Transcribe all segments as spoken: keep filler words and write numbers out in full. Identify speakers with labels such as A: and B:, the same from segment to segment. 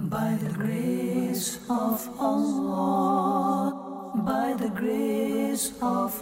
A: By the grace of Allah, by the grace of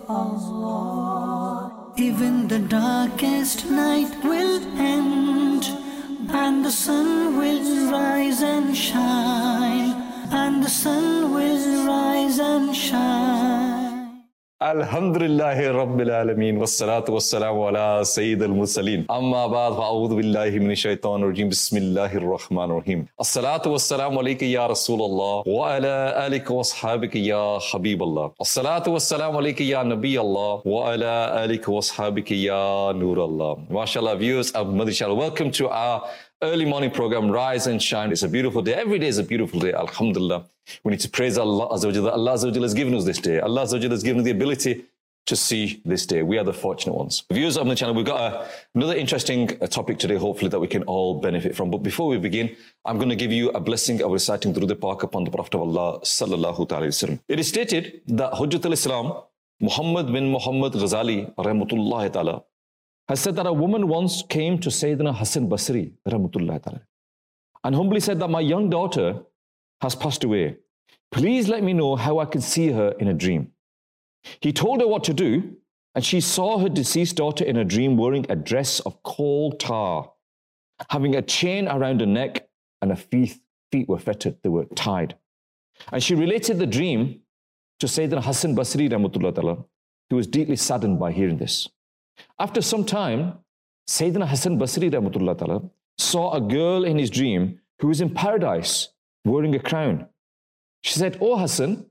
A: Allah, even the darkest night will end, and the sun will rise and shine, and the sun will rise and shine.
B: Alhamdulillahi Rabbil Alameen, wassalatu wassalamu ala Sayyidil Mursaleen. Amma ba'd, fa'a'udhu billahi minash shaitanir rajim, bismillahir rahmanir rahim. As-salatu wassalamu alayka ya Rasulullah, wa ala alika wa ashabika ya Habiballah. As-salatu wassalamu alayka ya Nabi Allah, wa ala alika wa ashabika ya Nur Allah. MashaAllah, viewers of Madani Channel, welcome to our early morning program, Rise and Shine. It's a beautiful day. Every day is a beautiful day, alhamdulillah. We need to praise Allah Azza wa Jalla. Allah Azza wa Jalla has given us this day. Allah Azza wa Jalla has given us the ability to see this day. We are the fortunate ones. Viewers of the channel, we've got a, another interesting uh, topic today, hopefully, that we can all benefit from. But before we begin, I'm going to give you a blessing of reciting Durud Pak upon the Prophet of Allah, sallallahu ta'ala wasallam. It is stated that Hujjatul Islam, Muhammad bin Muhammad Ghazali, rahmatullahi ta'ala, has said that a woman once came to Sayyidina Hassan Basri, rahmatullahi ta'ala, and humbly said that my young daughter has passed away. Please let me know how I can see her in a dream. He told her what to do, and she saw her deceased daughter in a dream wearing a dress of coal tar, having a chain around her neck, and her feet, feet were fettered, they were tied. And she related the dream to Sayyidina Hassan Basri, rahmatullahi ta'ala, who was deeply saddened by hearing this. After some time, Sayyidina Hassan Basri, rahmatullahi ta'ala, saw a girl in his dream who was in paradise, wearing a crown. She said, "Oh Hassan,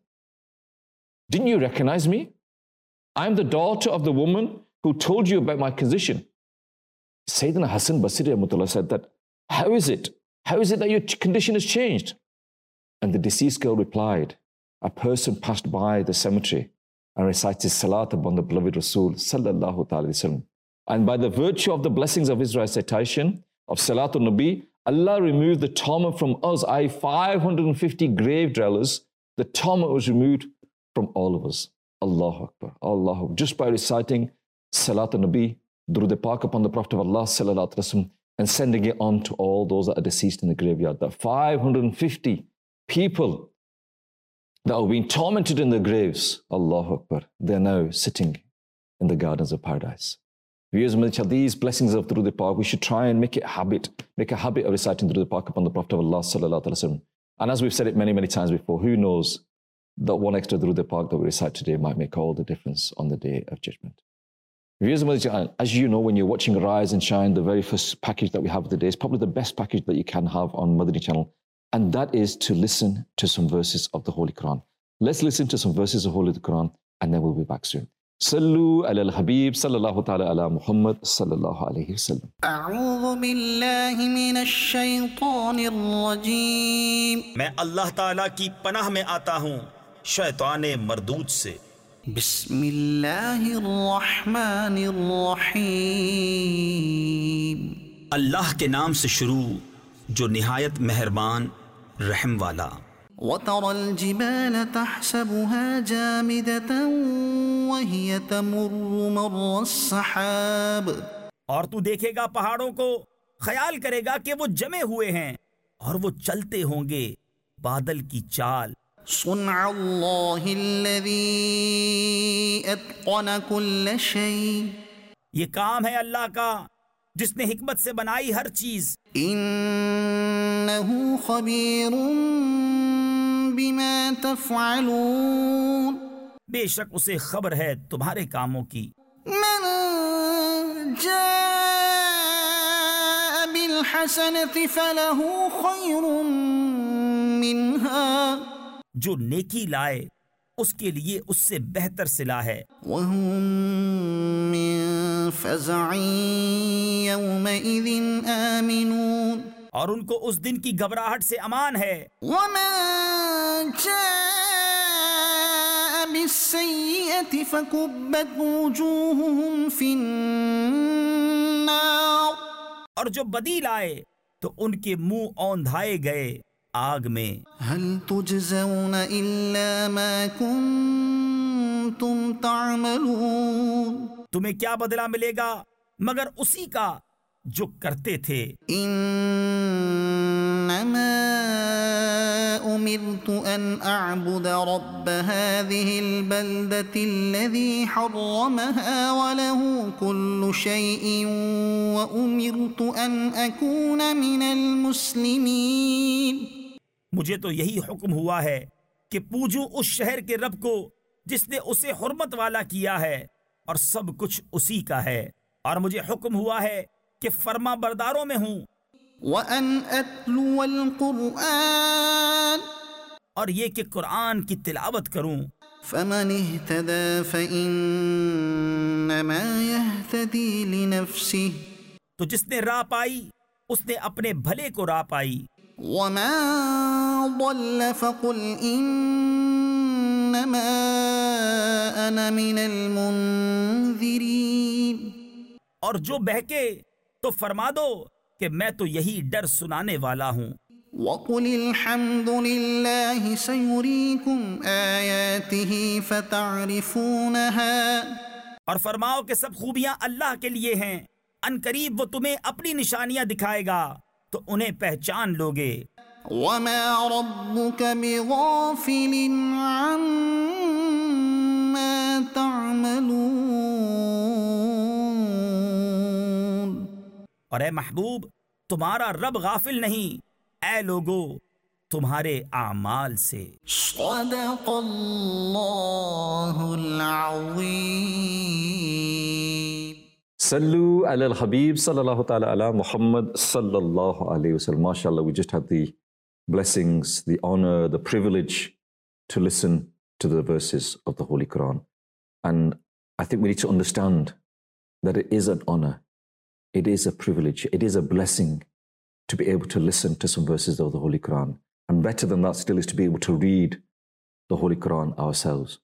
B: didn't you recognize me? I'm the daughter of the woman who told you about my condition." Sayyidina Hassan Basri rahmatullah said that, how is it? How is it that your condition has changed? And the deceased girl replied, a person passed by the cemetery and recited salat upon the beloved Rasul sallallahu ta'ala wasallam. And by the virtue of the blessings of his recitation of Salatul Nabi, Allah removed the torment from us, that is five hundred fifty grave dwellers. The torment was removed from all of us. Allahu Akbar, Allahu Akbar. Just by reciting Salatul Nabi, Durud Pak upon the Prophet of Allah sallallahu alaihi wasallam, and sending it on to all those that are deceased in the graveyard. That five hundred fifty people that have been tormented in their graves, Allahu Akbar, they're now sitting in the gardens of paradise. These blessings of Durud Pak, we should try and make it a habit, make a habit of reciting Durud Pak upon the Prophet of Allah sallallahu alaihi wasallam. And as we've said it many, many times before, who knows that one extra Durud Pak that we recite today might make all the difference on the Day of Judgment. As you know, when you're watching Rise and Shine, the very first package that we have of the day is probably the best package that you can have on Madani Channel, and that is to listen to some verses of the Holy Quran. Let's listen to some verses of Holy Quran, and then we'll be back soon. Sallu ala al-Habib sallallahu ta'ala ala Muhammad sallallahu alayhi wa sallam.
A: A'udhu billahi minash shaytanir rajim.
C: मैं अल्लाह ताला की पनाह में आता हूँ शैताने मरदूद से.
A: बिस्मिल्लाहिर रहमानिर रहीम.
C: अल्लाह के नाम से शुरू जो निहायत मेहरबान रहम वाला.
A: وترى الجبال تحسبها جامدة وهي تمر مر السحاب.
C: और तू देखेगा पहाड़ों को, ख्याल करेगा कि वो जमे हुए हैं और वो चलते होंगे बादल की चाल.
A: صنع الله الذي أتقن كل شيء.
C: ये काम है अल्लाह का जिसने हिकमत से बनाई हर चीज.
A: إنه خبير بما تفعلون.
C: बेशक उसे खबर है तुम्हारे कामों की.
A: من جاء بالحسنة فله خير منها.
C: जो नेकी लाए उसके लिए उससे बेहतर सिला है.
A: وهم من فزع يومئذ آمنون.
C: और उनको उस दिन की घबराहट से अमान है.
A: ومن جاء بالسيئة فكبت وجوههم في النار.
C: और जो बदी लाए तो उनके मुंह औंधाए गए आग में.
A: هل تجزون إلا ما كنتم تعملون.
C: तुम्हें क्या बदला मिलेगा मगर उसी का जो करते थे.
A: إنما
D: أمرت أن أعبد رب هذه البلدة الذي حرمها وله كل شيء وأمرت أن أكون من المسلمين.
C: मुझे तो यही हुक्म हुआ है कि पूजूं उस शहर के रब को जिसने उसे हुर्मत वाला किया है और सब कुछ उसी का है, और मुझे हुक्म हुआ है कि फर्मा बरदारों में हूँ।
D: वअन अत्लुअल कुरआन,
C: और ये कि कुरान की तिलावत करूँ।
D: फमन इह्तदा फइन्नमा यह्तदी लिनफ्सिह,
C: तो जिसने राह पाई उसने अपने भले को राह पाई।
D: वमा ضل फकुल इन्नमा अना मिनल मुन्ज़िरीन,
C: और जो बहके तो फरमा दो कि मैं तो यही डर सुनाने वाला हूँ।
D: वक़ुलिल हम्दुलिल्लाहि सयुरीकुम आयातिही फतअरिफूनहा,
C: और फरमाओ कि सब खूबियाँ अल्लाह के लिए हैं, अनकरीब वो तुम्हें अपनी निशानियाँ दिखाएगा तो उन्हें पहचान लोगे।
D: वमा रब्बुक बिगाफिलिन अम्मा तअमलून,
C: और ए महबूब, तुम्हारा रब गाफिल नहीं ऐ लोगो तुम्हारे आमाल से।
D: सदक़ल्लाहुल अज़ीम।
B: Sallu ala al-Habib sallallahu ta'ala ala Muhammad sallallahu alayhi wa sallam. MashaAllah, we just had the blessings, the honor, the privilege to listen to the verses of the Holy Quran. And I think we need to understand that it is an honor, it is a privilege, it is a blessing to be able to listen to some verses of the Holy Quran. And better than that still is to be able to read the Holy Quran ourselves.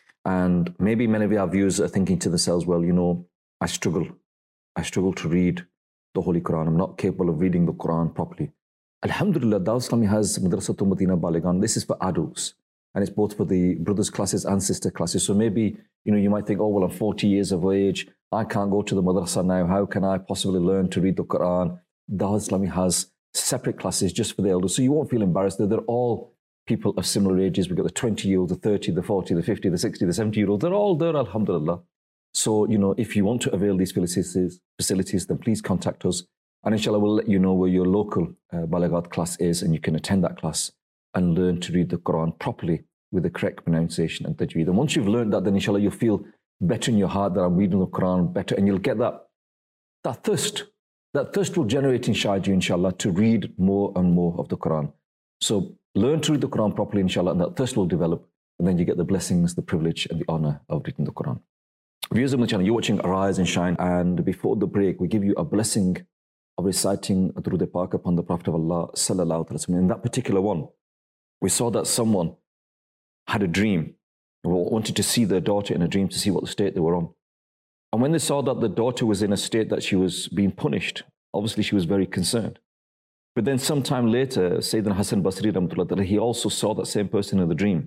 B: And maybe many of our viewers are thinking to themselves, well, you know, I struggle. I struggle to read the Holy Quran. I'm not capable of reading the Quran properly. Alhamdulillah, Dawah Islami has Madrasatul Madina Baligan. This is for adults. And it's both for the brothers classes and sister classes. So maybe, you know, you might think, oh, well, I'm forty years of age. I can't go to the madrasa now. How can I possibly learn to read the Quran? Dawah Islami has separate classes just for the elders. So you won't feel embarrassed. They're all people of similar ages. We've got the twenty-year-olds, the thirty, the forty, the fifty, the sixty, the seventy-year-olds. They're all there, alhamdulillah. So, you know, if you want to avail these facilities, facilities, then please contact us. And inshallah, we'll let you know where your local uh, Balagat class is, and you can attend that class and learn to read the Quran properly with the correct pronunciation and tajweed. And once you've learned that, then inshallah, you'll feel better in your heart that I'm reading the Quran better, and you'll get that, that thirst. That thirst will generate inside you, inshallah, to read more and more of the Quran. So learn to read the Quran properly, inshallah, and that thirst will develop. And then you get the blessings, the privilege, and the honor of reading the Quran. Viewers of the channel, you're watching Arise and Shine, and before the break, we give you a blessing of reciting Durud Pak upon the Prophet of Allah, sallallahu alaihi wasallam. In that particular one, we saw that someone had a dream, wanted to see their daughter in a dream to see what the state they were on. And when they saw that the daughter was in a state that she was being punished, obviously she was very concerned. But then sometime later, Sayyidina Hassan Basri, he also saw that same person in the dream.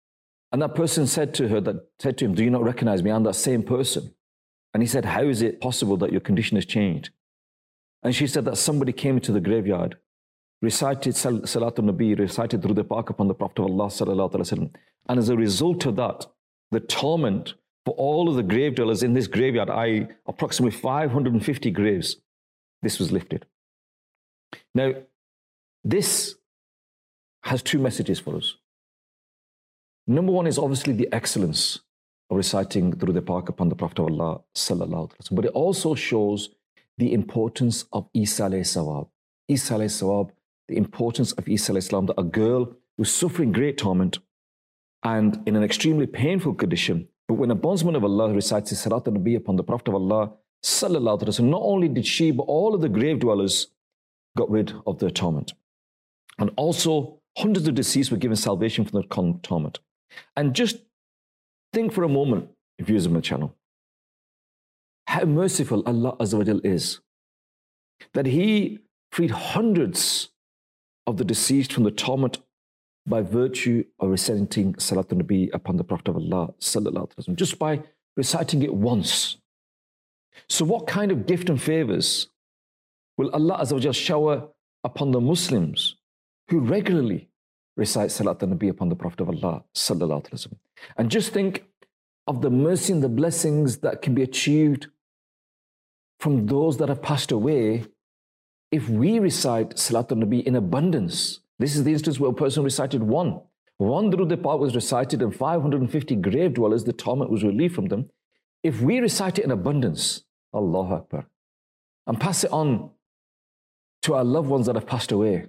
B: And that person said to her, that said to him, do you not recognize me? I'm that same person. And he said, how is it possible that your condition has changed? And she said that somebody came into the graveyard, recited Sal- Salatul Nabi, recited Durud Pak upon the Prophet of Allah, sallallahu alaihi wasallam. And as a result of that, the torment for all of the grave dwellers in this graveyard, that is approximately five hundred fifty graves, this was lifted. Now, this has two messages for us. Number one is obviously the excellence of reciting Durud Pak upon the Prophet of Allah, sallallahu alaihi wasallam. But it also shows the importance of Isa alayhi sawab. Isa alayhi sawab, the importance of Isa alayhi salam, that a girl was suffering great torment and in an extremely painful condition. But when a bondsman of Allah recites Salat al-Nabi upon the Prophet of Allah, sallallahu alaihi wasallam, not only did she, but all of the grave dwellers got rid of their torment. And also, hundreds of deceased were given salvation from their torment. And just think for a moment, viewers of my channel, how merciful Allah Azza wa Jal is, that He freed hundreds of the deceased from the torment by virtue of reciting Salatul Nabi upon the Prophet of Allah, sallallahu alaihi wasallam, just by reciting it once. So what kind of gift and favors will Allah Azza wa Jal shower upon the Muslims who regularly
E: recite Salat al-Nabi upon the Prophet of Allah sallallahu alaihi wasallam. And just think of the mercy and the blessings that can be achieved from those that have passed away if we recite Salat al-Nabi in abundance. This is the instance where a person recited one. One Durud al-Pak was recited and five hundred fifty grave dwellers, the torment was relieved from them. If we recite it in abundance, Allahu Akbar, and pass it on to our loved ones that have passed away,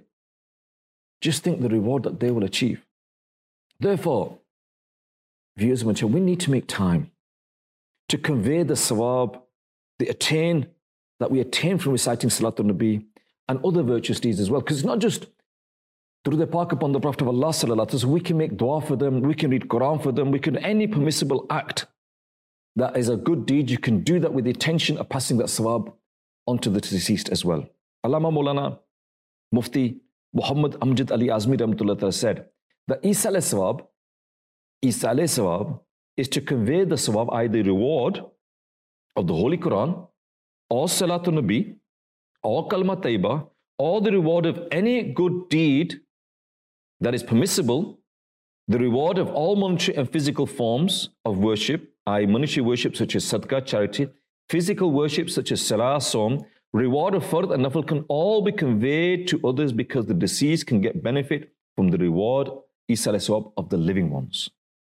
E: just think the reward that they will achieve. Therefore, viewers and children, we need to make time to convey the sawab, the attain that we attain from reciting Salatul Nabi and other virtuous deeds as well. Because it's not just through the Pak upon the Prophet of Allah sallallahu alaihi wasallam, we can make dua for them, we can read Quran for them, we can any permissible act that is a good deed, you can do that with the intention of passing that sawab onto the deceased as well. Allama Maulana Mufti Muhammad Amjad Ali Azmi Rahmatullah said that Isal Sawab, Isal Sawab is to convey the sawab, either reward of the Holy Quran, or Salatul Nabi, or Kalma Taiba, or the reward of any good deed that is permissible, the reward of all monetary and physical forms of worship, that is monetary worship such as sadaqah, charity, physical worship such as salah, som, reward of fard and nafil can all be conveyed to others because the deceased can get benefit from the reward, Isal Sawab, of the living ones.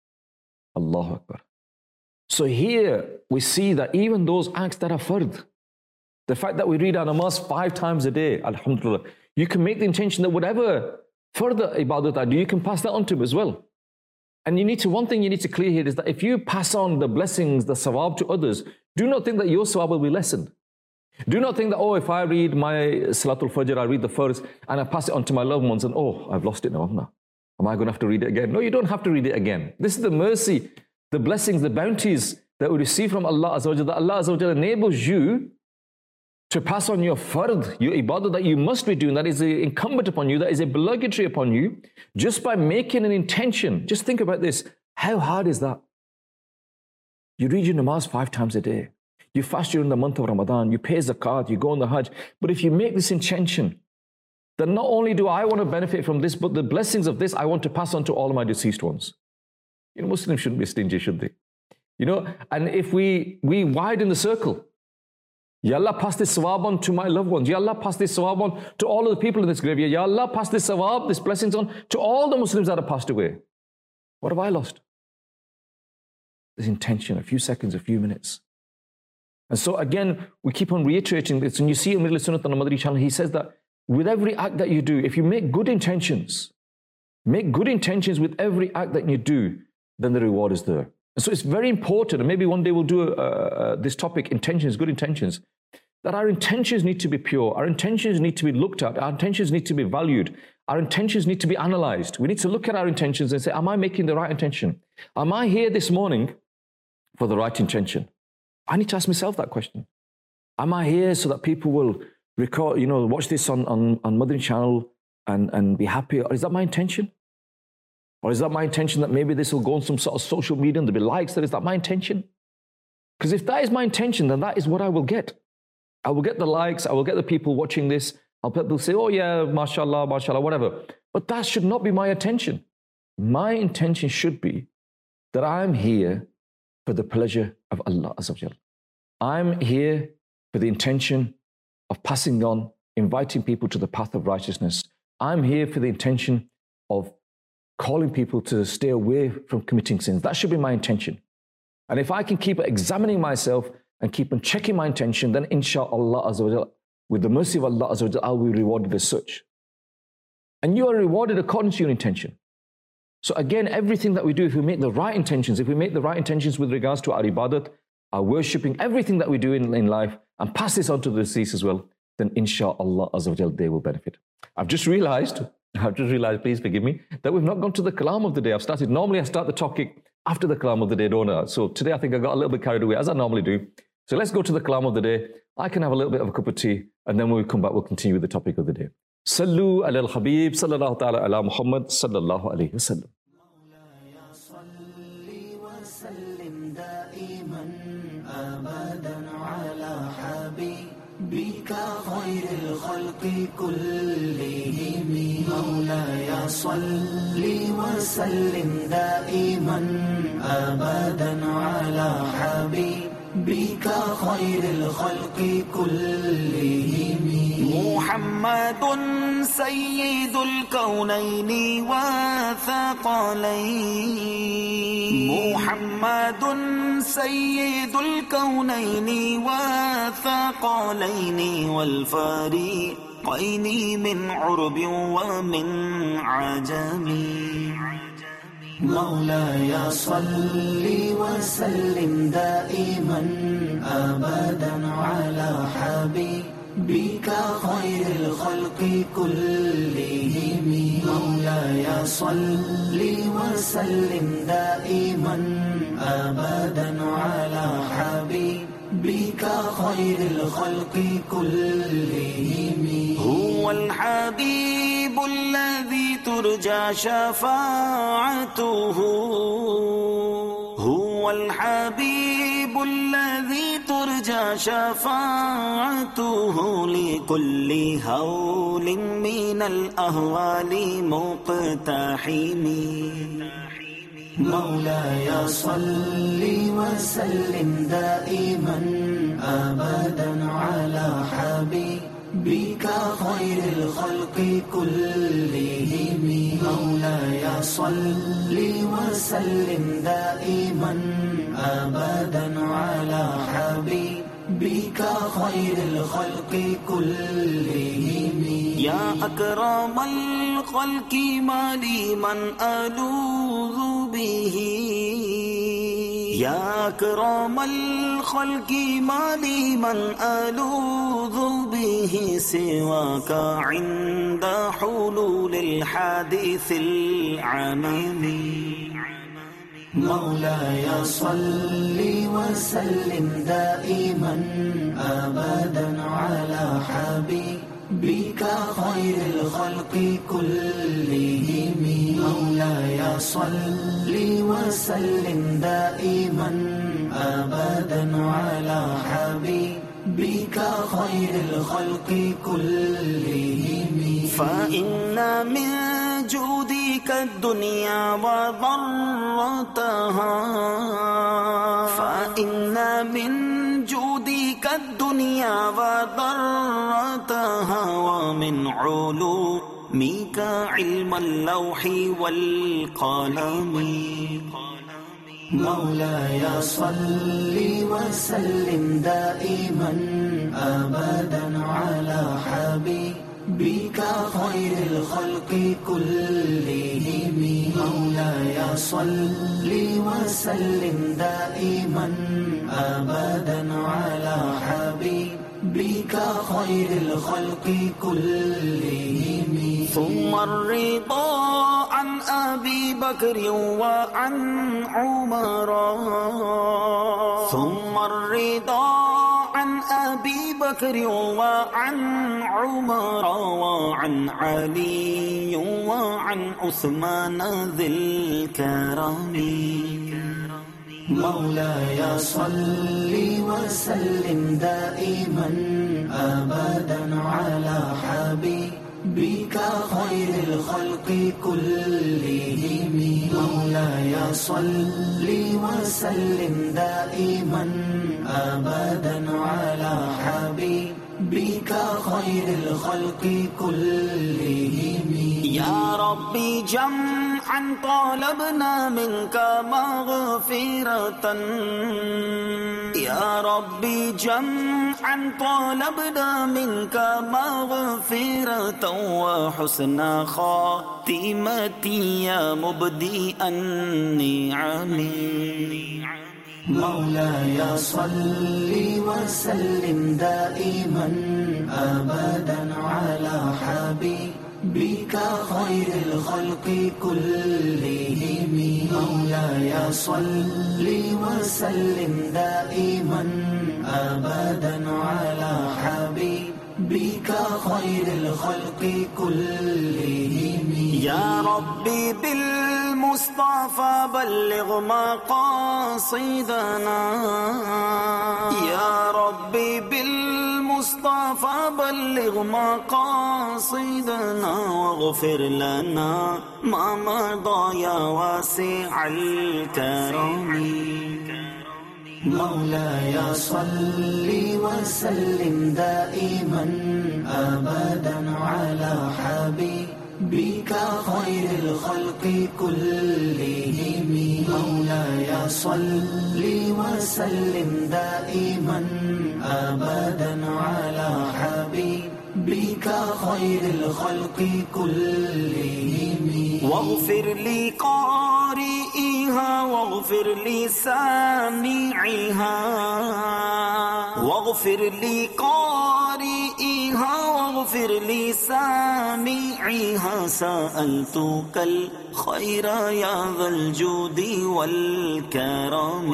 E: Allahu Akbar. So here we see that even those acts that are fard, the fact that we read our namaz five times a day, alhamdulillah, you can make the intention that whatever further ibadat I do, you can pass that on to him as well. And you need to, one thing you need to clear here is that if you pass on the blessings, the sawab to others, do not think that your sawab will be lessened. Do not think that, oh, if I read my Salatul Fajr, I read the first, and I pass it on to my loved ones, and oh, I've lost it now, haven't I? Am I going to have to read it again? No, you don't have to read it again. This is the mercy, the blessings, the bounties that we receive from Allah Azza wa Jalla, that Allah Azza wa Jalla enables you to pass on your fard, your ibadah that you must be doing, that is incumbent upon you, that is obligatory upon you, just by making an intention. Just think about this. How hard is that? You read your namaz five times a day. You fast during the month of Ramadan. You pay zakat. You go on the Hajj. But if you make this intention, then not only do I want to benefit from this, but the blessings of this I want to pass on to all of my deceased ones. You know, Muslims shouldn't be stingy, should they? You know, and if we, we widen the circle, Ya Allah, pass this sawab on to my loved ones. Ya Allah, pass this sawab on to all of the people in this graveyard. Ya Allah, pass this sawab, this blessings on to all the Muslims that have passed away. What have I lost? This intention, a few seconds, a few minutes. And so again, we keep on reiterating this. And you see in Middle Sunnat on the Madri channel, he says that with every act that you do, if you make good intentions, make good intentions with every act that you do, then the reward is there. And so it's very important, and maybe one day we'll do a, a, this topic, intentions, good intentions, that our intentions need to be pure. Our intentions need to be looked at. Our intentions need to be valued. Our intentions need to be analyzed. We need to look at our intentions and say, am I making the right intention? Am I here this morning for the right intention? I need to ask myself that question. Am I here so that people will record, you know, watch this on, on, on Madri channel and, and be happy? Or is that my intention? Or is that my intention that maybe this will go on some sort of social media and there'll be likes? That is that my intention? Because if that is my intention, then that is what I will get. I will get the likes, I will get the people watching this. I'll people say, oh yeah, mashallah, mashallah, whatever. But that should not be my intention. My intention should be that I'm here for the pleasure of Allah Azza wa Jalla. I'm here for the intention of passing on, inviting people to the path of righteousness. I'm here for the intention of calling people to stay away from committing sins. That should be my intention. And if I can keep examining myself and keep on checking my intention, then inshallah Azza wa Jalla, with the mercy of Allah Azza wa Jalla, I'll be rewarded as such. And you are rewarded according to your intention. So again, everything that we do, if we make the right intentions, if we make the right intentions with regards to our ibadat, our worshipping, everything that we do in, in life, and pass this on to the deceased as well, then inshallah Azza wa Jalla, they will benefit. I've just realized, I've just realized, please forgive me, that we've not gone to the kalam of the day. I've started, normally I start the topic after the kalam of the day, don't I? So today I think I got a little bit carried away, as I normally do. So let's go to the kalam of the day. I can have a little bit of a cup of tea, and then when we come back, we'll continue with the topic of the day. Sallu ala al-Habib, sallallahu ta'ala ala Muhammad, sallallahu alayhi wa sallam.
A: بك خير الخلق كلهم مولاي صل وسلم دائما أبدا على حبيبك خير الخلق كلهم
D: محمد سيد الكونين والثقلين محمد سيد الكونين والثقلين والفريقين من عرب ومن عجم
A: مولاي صل وسلم دائما أبدا على حبيبك خير الخلق كلهم مولاي صل وسلم دائما أبدا على حبيبك خير الخلق كلهم
D: هو الحبيب الذي ترجى شفاعته هو الحبيب الذي ترجى شفاعته لكل هول من الأهوال مقتحم
A: مولاي صل وسلم دائما أبدا على حبيبك خير الخلق كلهم مولاي صل وسلم دائما أبدا على حبيبك خير الخلق كلهم
D: يا أكرم الخلق ما لي من ألوذ به يا أكرم الخلق ما لي من ألوذ به سواك عند حلول الحادث العميم
A: مولاي صل وسلم دائما أبدا على حبيبك خير الخلق كلهم مولاي صل وسلم دائما أبدا على حبيبك خير الخلق كلهم
D: فإن من جودك الدنيا وضرتها فإن من جودك الدنيا وضرتها ومن علومك علم اللوح والقلم
A: مولاي صل وسلم دائما أبدا على حبيبك خير الخلق كلهم مولاي صل وسلم دائما أبدا على حبيبك خير الخلق كلهم
D: ثم الرضا عن أبي بكر وعن عمر ثم الرضا عن أبي بكر وعن عمر وعن علي وعن عثمان ذي الكرم
A: مولاي صل وسلم دائما أبدا على حبيبك خير الخلق كلهم مولاي صل وسلم دائما أبدا على حبيبك خير الخلق كلهم
D: يا ربي جمعا طالبنا منك مغفرة يا ربي جمعا طالبنا منك مغفرة وحسن خاتمة يا مبدئ النعم
A: مولاي صل وسلم دائما أبدا على حبيبك خير الخلق كلهم مولاي صل وسلم دائما أبدا على حبيبك خير الخلق كلهم
D: Ya Rabbi bil Mustafa balligh maqasidana. Ya Rabbi bil Mustafa balligh maqasidana waghfir lana ma madha ya wasi'al karami.
A: مولاي صل وسلم دائما أبدا على حبيبك خير الخلق كلهم. مولاي صل وسلم دائما أبدا على حبيبك خير الخلق كلهم.
D: واغفر لي قارئها واغفر لي سامعها واغفر لي قارئها واغفر لي سامعها. سألتك الخير يا ذا الجود والكرم.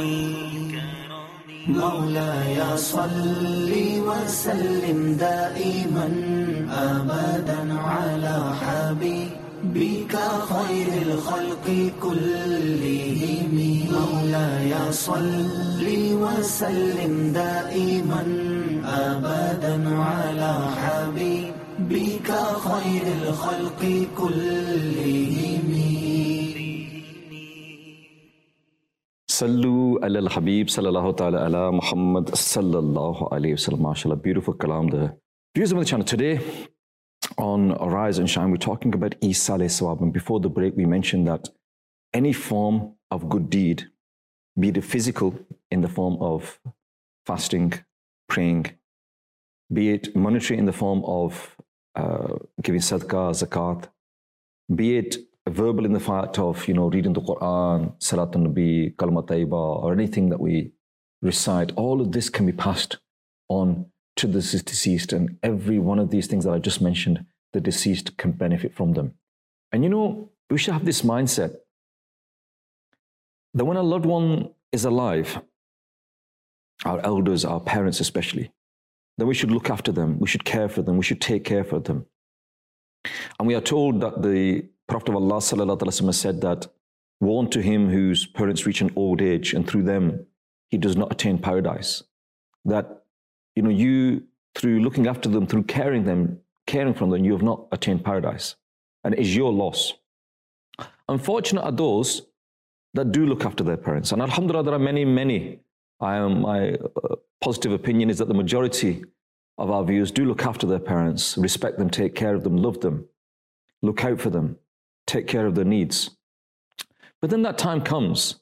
A: مولاي صل وسلم دائما أبدا على حبيبك خير الخلق كلهم. مولاي صل وسلم دائما أبدا على حبيبك خير الخلق كلهم.
E: Sallu ala al-Habib sallallahu ta'ala ala Muhammad sallallahu alayhi wa sallam. MashaAllah, beautiful kalam there. Viewers of the channel, today on Rise and Shine, we're talking about Isa alayhi sawab. And before the break, we mentioned that any form of good deed, be it physical in the form of fasting, praying, be it monetary in the form of uh, giving sadaqah, zakat, be it verbal in the fact of, you know, reading the Quran, Salat al-Nabi, Kalma Taiba, or anything that we recite, all of this can be passed on to the deceased, and every one of these things that I just mentioned, the deceased can benefit from them. And you know, we should have this mindset that when a loved one is alive, our elders, our parents especially, then we should look after them, we should care for them, we should take care for them. And we are told that the Prophet of Allah sallallahu alaihi wasallam said that, "Woe to him whose parents reach an old age, and through them he does not attain paradise." That, you know, you, through looking after them, through caring them, caring for them, you have not attained paradise, and it is your loss. Unfortunate are those that do look after their parents, and alhamdulillah, there are many, many. I am, my uh, positive opinion is that the majority of our viewers do look after their parents, respect them, take care of them, love them, look out for them, take care of their needs. But then that time comes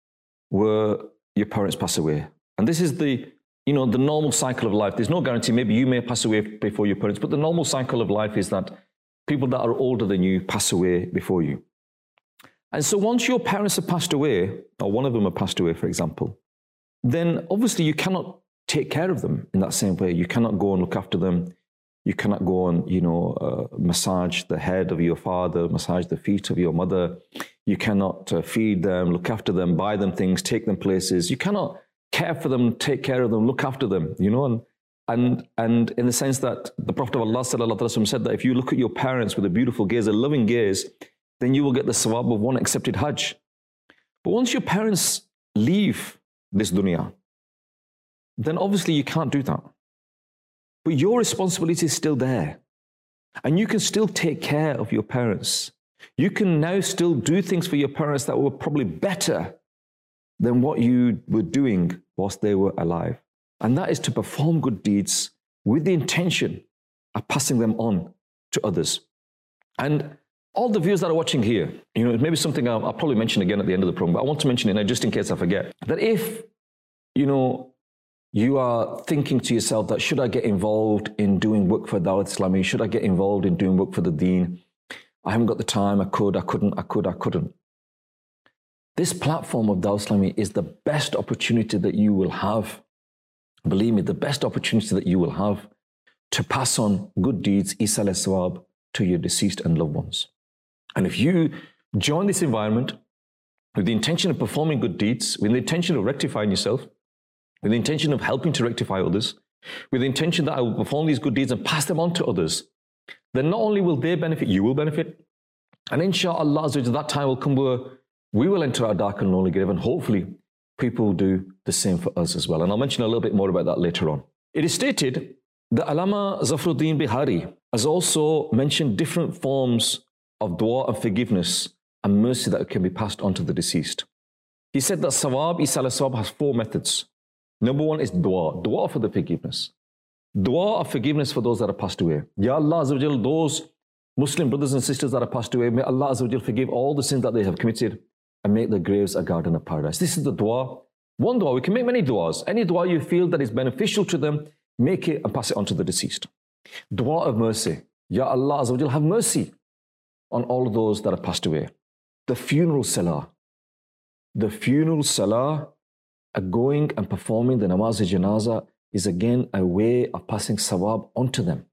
E: where your parents pass away. And this is the, you know, the normal cycle of life. There's no guarantee. Maybe you may pass away before your parents, but the normal cycle of life is that people that are older than you pass away before you. And so once your parents have passed away, or one of them have passed away, for example, then obviously you cannot take care of them in that same way. You cannot go and look after them. You cannot go and, you know, uh, massage the head of your father, massage the feet of your mother. You cannot uh, feed them, look after them, buy them things, take them places. You cannot care for them, take care of them, look after them, you know. And and, and in the sense that the Prophet of Allah sallallahu alaihi wasallam said that if you look at your parents with a beautiful gaze, a loving gaze, then you will get the sawab of one accepted Hajj. But once your parents leave this dunya, then obviously you can't do that. But your responsibility is still there. And you can still take care of your parents. You can now still do things for your parents that were probably better than what you were doing whilst they were alive. And that is to perform good deeds with the intention of passing them on to others. And all the viewers that are watching here, you know, it may be something I'll, I'll probably mention again at the end of the program, but I want to mention it now just in case I forget, that if, you know, you are thinking to yourself that, should I get involved in doing work for Dawat Islami? Should I get involved in doing work for the deen? I haven't got the time. I could, I couldn't, I could, I couldn't. This platform of Dawat Islami is the best opportunity that you will have. Believe me, the best opportunity that you will have to pass on good deeds, Isa alayhi sawab, to your deceased and loved ones. And if you join this environment with the intention of performing good deeds, with the intention of rectifying yourself, with the intention of helping to rectify others, with the intention that I will perform these good deeds and pass them on to others, then not only will they benefit, you will benefit, And inshallah, that time will come where we will enter our dark and lonely grave, and hopefully people will do the same for us as well. And I'll mention a little bit more about that later on. It is stated that Allama Zafruddin Bihari has also mentioned different forms of dua and forgiveness and mercy that can be passed on to the deceased. He said that Sawab, Isal Sawab, has four methods. Number one is dua, dua for the forgiveness. Dua of forgiveness for those that have passed away. Ya Allah Azza wa Jal, those Muslim brothers and sisters that have passed away, may Allah Azza wa Jal forgive all the sins that they have committed and make their graves a garden of paradise. This is the dua. One dua. We can make many duas. Any dua you feel that is beneficial to them, make it and pass it on to the deceased. Dua of mercy. Ya Allah Azza wa Jal, have mercy on all of those that have passed away. The funeral salah. The funeral salah, a going and performing the namaz-e-janazah, is again a way of passing sawab onto them.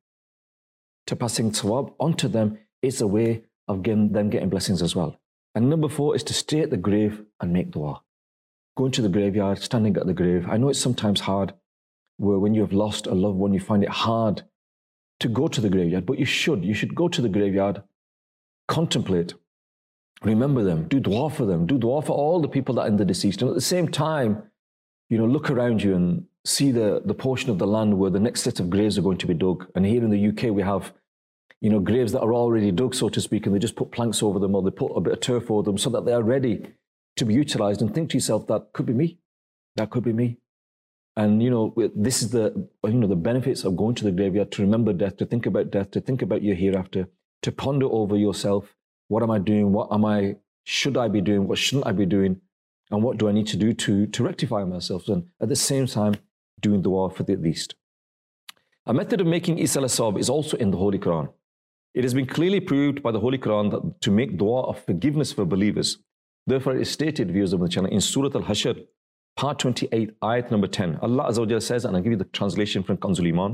E: To passing sawab onto them is a way of getting, them getting blessings as well. And number four is to stay at the grave and make dua. Going to the graveyard, standing at the grave. I know it's sometimes hard, where when you have lost a loved one, you find it hard to go to the graveyard, but you should. You should go to the graveyard, contemplate, remember them, do dua for them, do dua for all the people that are in the deceased. And at the same time, you know, look around you and see the, the portion of the land where the next set of graves are going to be dug. And here in the U K, we have, you know, graves that are already dug, so to speak, and they just put planks over them or they put a bit of turf over them so that they are ready to be utilized. And think to yourself, that could be me. That could be me. And, you know, this is the, you know, the benefits of going to the graveyard, to remember death, to think about death, to think about your hereafter, to ponder over yourself. What am I doing? What am I, should I be doing? What shouldn't I be doing? And what do I need to do to, to rectify myself? And at the same time, doing dua for the least. A method of making Isal Sawab is also in the Holy Quran. It has been clearly proved by the Holy Quran that to make dua of forgiveness for believers. Therefore, it is stated, viewers of the channel, in Surah Al-Hashr, part twenty-eight, ayat number ten. Allah Azza wa Jalla says, and I'll give you the translation from Kanzul Iman,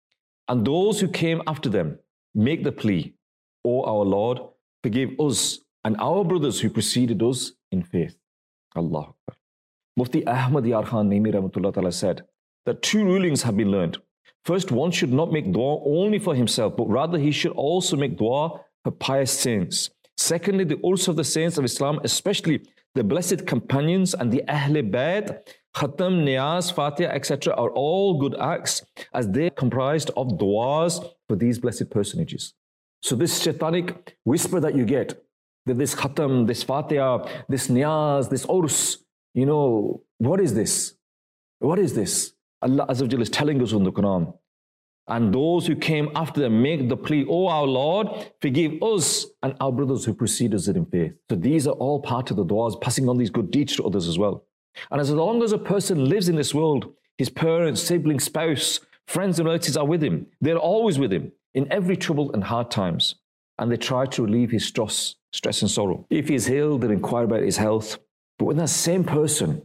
E: and those who came after them make the plea, O our Lord, forgive us and our brothers who preceded us in faith. Allah Akbar. Mufti Ahmad Yar Khan Naimi Rahmatullah Ta'ala said that two rulings have been learned. First, one should not make dua only for himself, but rather he should also make dua for pious saints. Secondly, the urs of the saints of Islam, especially the blessed companions and the Ahle Bayt, Khatam, Niyaz, Fatiha, et cetera, are all good acts as they are comprised of duas for these blessed personages. So this shaitanic whisper that you get, that this Khatam, this Fatiha, this Niyaz, this urs, you know, what is this? What is this? Allah Azza wa Jalla is telling us in the Quran. And those who came after them make the plea, O our Lord, forgive us and our brothers who precede us in faith. So these are all part of the du'as, passing on these good deeds to others as well. And as long as a person lives in this world, his parents, siblings, spouse, friends and relatives are with him. They're always with him in every trouble and hard times. And they try to relieve his stress, stress and sorrow. If he is ill, they inquire about his health. But when that same person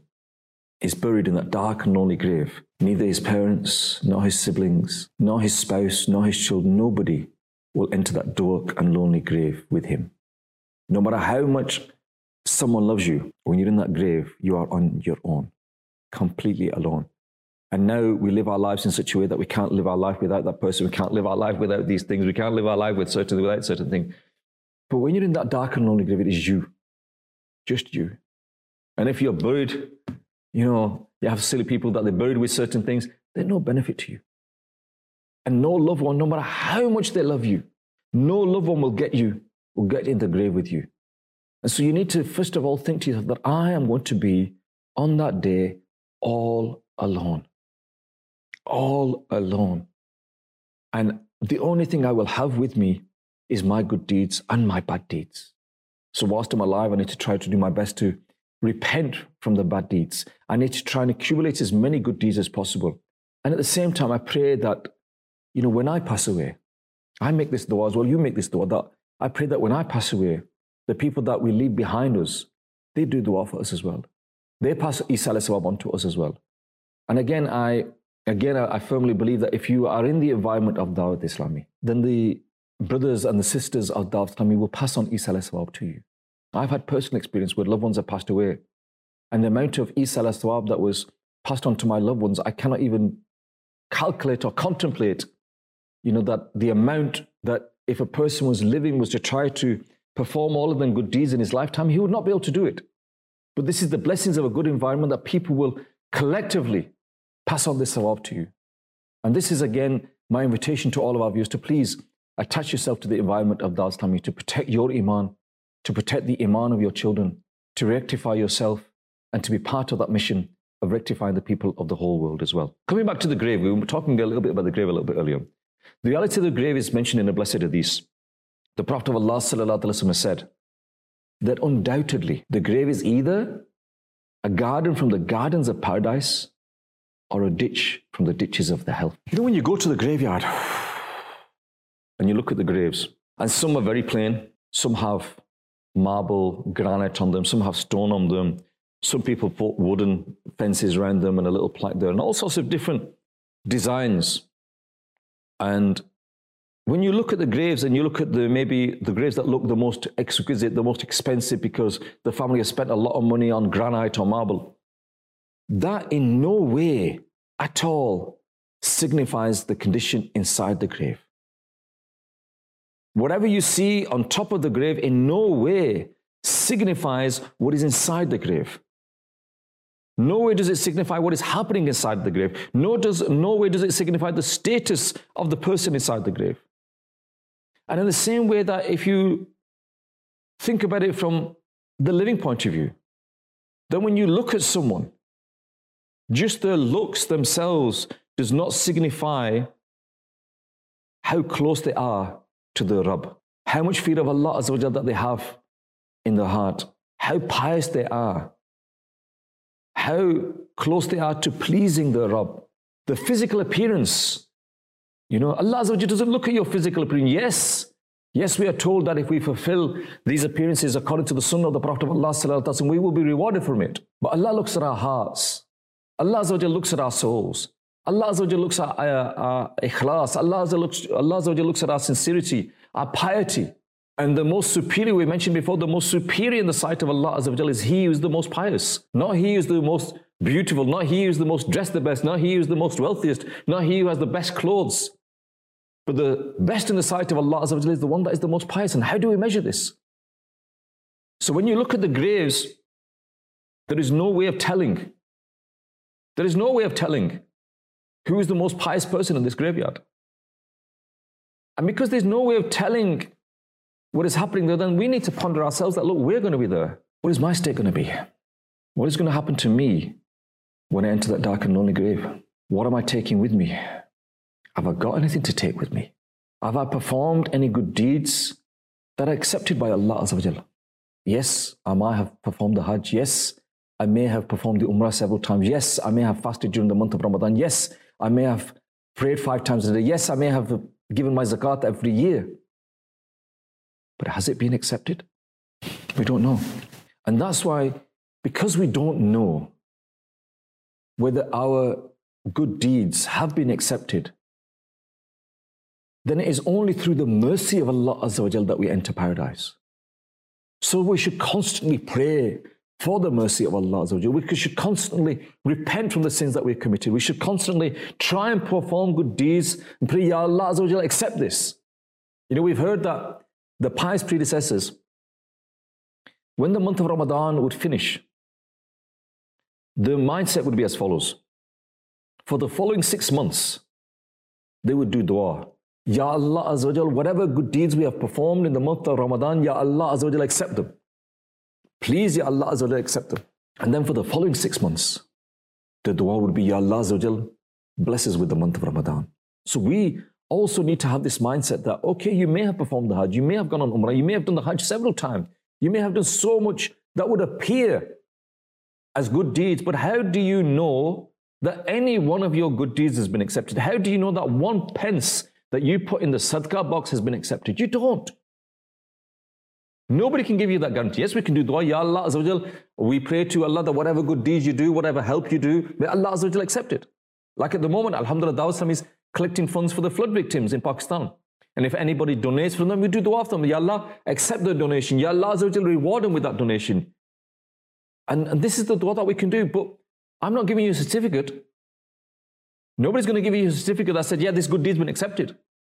E: is buried in that dark and lonely grave, neither his parents, nor his siblings, nor his spouse, nor his children, nobody will enter that dark and lonely grave with him. No matter how much someone loves you, when you're in that grave, you are on your own, completely alone. And now we live our lives in such a way that we can't live our life without that person. We can't live our life without these things. We can't live our life with certain, without certain things. But when you're in that dark and lonely grave, it is you, just you. And if you're buried, you know, you have silly people that they're buried with certain things, they're no benefit to you. And no loved one, no matter how much they love you, no loved one will get you, will get in the grave with you. And so you need to, first of all, think to yourself that I am going to be on that day all alone. All alone. And the only thing I will have with me is my good deeds and my bad deeds. So whilst I'm alive, I need to try to do my best to repent from the bad deeds. I need to try and accumulate as many good deeds as possible. And at the same time, I pray that, you know, when I pass away, I make this dua as well, you make this dua, that I pray that when I pass away, the people that we leave behind us, they do dua for us as well. They pass Isal Sawab on to us as well. And again, I again I firmly believe that if you are in the environment of Dawat Islami, then the brothers and the sisters of Dawat Islami will pass on Isal Sawab to you. I've had personal experience where loved ones have passed away, and the amount of Isal Sawab that was passed on to my loved ones, I cannot even calculate or contemplate, you know, that the amount that if a person was living was to try to perform all of them good deeds in his lifetime, he would not be able to do it. But this is the blessings of a good environment that people will collectively pass on this sawab to you. And this is again my invitation to all of our viewers to please attach yourself to the environment of Dawah Islami, to protect your iman, to protect the iman of your children, to rectify yourself, and to be part of that mission of rectifying the people of the whole world as well. Coming back to the grave, we were talking a little bit about the grave a little bit earlier. The reality of the grave is mentioned in the Blessed Hadith. The Prophet of Allah sallallahu alaihi wasallam said that undoubtedly the grave is either a garden from the gardens of paradise or a ditch from the ditches of the hell. You know, when you go to the graveyard and you look at the graves, and some are very plain, some have marble, granite on them, some have stone on them, some people put wooden fences around them and a little plaque there, and all sorts of different designs. And when you look at the graves and you look at the maybe the graves that look the most exquisite, the most expensive because the family has spent a lot of money on granite or marble, that in no way at all signifies the condition inside the grave. Whatever you see on top of the grave in no way signifies what is inside the grave. No way does it signify what is happening inside the grave. No, does, no way does it signify the status of the person inside the grave. And in the same way that if you think about it from the living point of view, then when you look at someone, just their looks themselves does not signify how close they are to the Rabb, how much fear of Allah Azza wa Jalla that they have in their heart, how pious they are, how close they are to pleasing the Rabb. The physical appearance, you know, Allah Azza wa Jalla doesn't look at your physical appearance. Yes, yes, we are told that if we fulfill these appearances according to the sunnah of the Prophet of Allah sallallahu alaihi wasallam, we will be rewarded from it. But Allah looks at our hearts. Allah Azza wa Jalla looks at our souls. Allah Azza wa Jalla looks at our, our ikhlas. Allah Azza wa Jalla looks at our sincerity, our piety. And the most superior, we mentioned before, the most superior in the sight of Allah Azza wa Jalla is he who is the most pious. Not he who is the most beautiful, not he who is the most dressed the best, not he who is the most wealthiest, not he who has the best clothes. But the best in the sight of Allah Azza wa Jalla is the one that is the most pious. And how do we measure this? So when you look at the graves, there is no way of telling. There is no way of telling who is the most pious person in this graveyard. And because there's no way of telling what is happening there, then we need to ponder ourselves that, look, we're going to be there. What is my state going to be? What is going to happen to me when I enter that dark and lonely grave? What am I taking with me? Have I got anything to take with me? Have I performed any good deeds that are accepted by Allah Azza wa Jalla? Yes, I might have performed the Hajj. Yes, I may have performed the Umrah several times. Yes, I may have fasted during the month of Ramadan. Yes, I may have prayed five times a day. Yes, I may have given my zakat every year. But has it been accepted? We don't know. And that's why, because we don't know whether our good deeds have been accepted, then it is only through the mercy of Allah Azza wa Jalla that we enter paradise. So we should constantly pray for the mercy of Allah Azza wa Jalla. We should constantly repent from the sins that we've committed. We should constantly try and perform good deeds and pray, Ya Allah Azza wa Jalla, accept this. You know, we've heard that the pious predecessors, when the month of Ramadan would finish, the mindset would be as follows. For the following six months, they would do dua. Ya Allah Azza wa Jalla, whatever good deeds we have performed in the month of Ramadan, Ya Allah Azza wa Jalla, accept them. Please, Ya Allah Azza wa Jalla, accept them. And then for the following six months, the dua would be, Ya Allah Azza wa Jalla, bless us with the month of Ramadan. So we also need to have this mindset that, okay, you may have performed the Hajj, you may have gone on Umrah, you may have done the Hajj several times, you may have done so much that would appear as good deeds, but how do you know that any one of your good deeds has been accepted? How do you know that one pence that you put in the sadaqah box has been accepted? You don't. Nobody can give you that guarantee. Yes, we can do dua, Ya Allah Azza wa Jalla, we pray to Allah that whatever good deeds you do, whatever help you do, may Allah Azza wa Jalla accept it. Like at the moment, Alhamdulillah, Dawah Islami is collecting funds for the flood victims in Pakistan. And if anybody donates from them, we do dua for them. Ya Allah, accept the donation. Ya Allah Azza wa Jalla, reward them with that donation. And, and this is the dua that we can do. But I'm not giving you a certificate. Nobody's going to give you a certificate that said, yeah, this good deed's been accepted.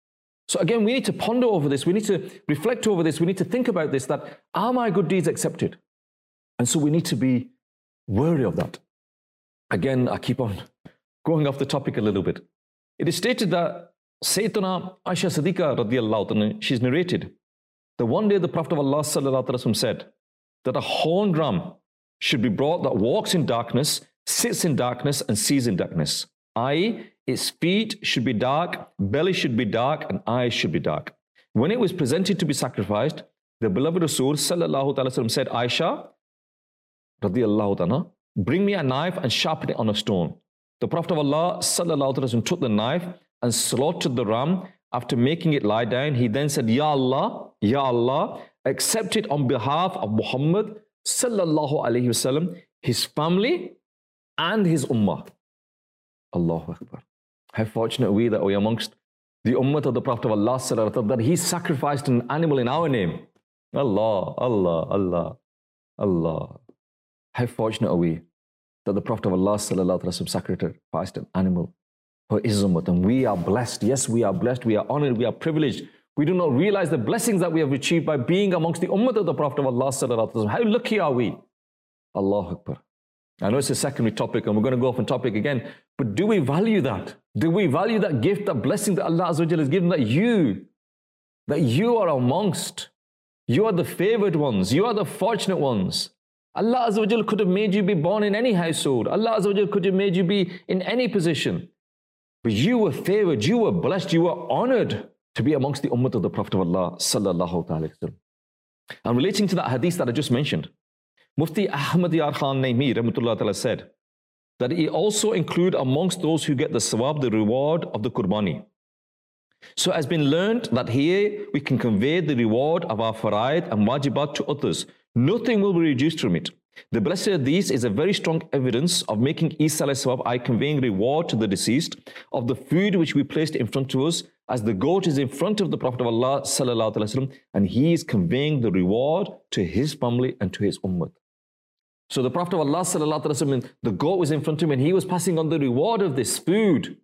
E: So again, we need to ponder over this. We need to reflect over this. We need to think about this, that are my good deeds accepted? And so we need to be wary of that. Again, I keep on going off the topic a little bit. It is stated that Sayyidina Aisha Siddiqa radiallahu anha, she's narrated that one day the Prophet of Allah sallallahu alaihi wasallam said that a horned ram should be brought that walks in darkness, sits in darkness, and sees in darkness. that is, its feet should be dark, belly should be dark, and eyes should be dark. When it was presented to be sacrificed, the beloved Rasul sallallahu alaihi wasallam said, Aisha radiallahu anha, bring me a knife and sharpen it on a stone. The Prophet of Allah sallallahu alaihi wasallam took the knife and slaughtered the ram. After making it lie down, he then said, Ya Allah, Ya Allah, accept it on behalf of Muhammad sallallahu alaihi wasallam, his family, and his ummah. Allahu Akbar. How fortunate are we that we are amongst the ummah of the Prophet of Allah sallallahu alaihi wasallam, that he sacrificed an animal in our name. Allah, Allah, Allah, Allah. How fortunate are we that the Prophet of Allah sallallahu alaihi wasallam sacrificed an animal for his ummah. And we are blessed. Yes, we are blessed. We are honored. We are privileged. We do not realize the blessings that we have achieved by being amongst the ummah of the Prophet of Allah sallallahu alaihi wasallam. How lucky are we? Allahu Akbar. I know it's a secondary topic and we're going to go off on topic again, but do we value that? Do we value that gift, that blessing that Allah Azza wa Jalla has given, that you, that you are amongst? You are the favored ones. You are the fortunate ones. Allah Azza wa Jalla could have made you be born in any household. Allah Azza wa Jalla could have made you be in any position. But you were favored, you were blessed, you were honored to be amongst the ummah of the Prophet of Allah sallallahu alaihi wasallam. And relating to that hadith that I just mentioned, Mufti Ahmad Yar Khan Naimi rahmatullah ta'ala said that he also include amongst those who get the sawab, the reward of the qurbani. So it has been learned that here we can convey the reward of our faraid and wajibat to others. Nothing will be reduced from it. The blessed hadith is a very strong evidence of making Isa alayhi sawab, I conveying reward to the deceased of the food which we placed in front of us, as the goat is in front of the Prophet of Allah sallallahu alaihi wasallam, and he is conveying the reward to his family and to his ummah. So the Prophet of Allah sallallahu alaihi wasallam, the goat was in front of him and he was passing on the reward of this food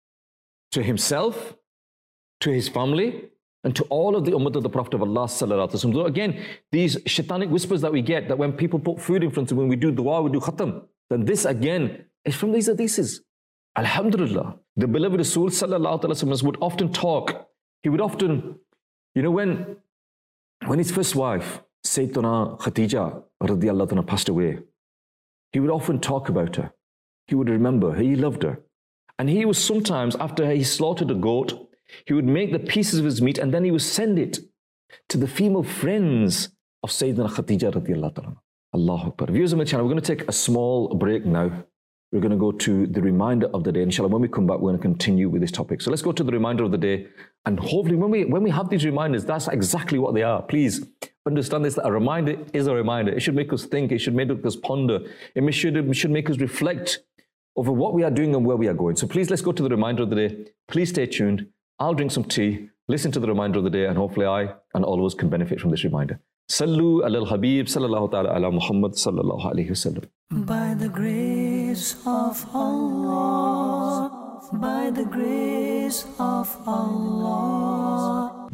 E: to himself, to his family, and to all of the ummah of the Prophet of Allah sallallahu alaihi wasallam. So again, these shaitanic whispers that we get, that when people put food in front of them, when we do dua, we do khatam, then this again is from these hadiths. Alhamdulillah. The beloved Rasul sallallahu alaihi wasallam would often talk. He would often, you know, when, when his first wife, Sayyidina Khadija radiallahu anha, passed away, he would often talk about her. He would remember her. He loved her. And he was sometimes, after he slaughtered a goat, he would make the pieces of his meat and then he would send it to the female friends of Sayyidina Khadija radiallahu anha. Allahu Akbar. Viewers of my channel, we're going to take a small break now. We're going to go to the reminder of the day. Inshallah, when we come back, we're going to continue with this topic. So let's go to the reminder of the day. And hopefully when we, when we have these reminders, that's exactly what they are. Please understand this, that a reminder is a reminder. It should make us think. It should make us ponder. It should, it should make us reflect over what we are doing and where we are going. So please, let's go to the reminder of the day. Please stay tuned. I'll drink some tea, listen to the reminder of the day, and hopefully I and all of us can benefit from this reminder. Sallu ala al-Habib sallallahu ta'ala ala Muhammad sallallahu alayhi wa sallam.
A: By the grace of Allah, by the grace of Allah.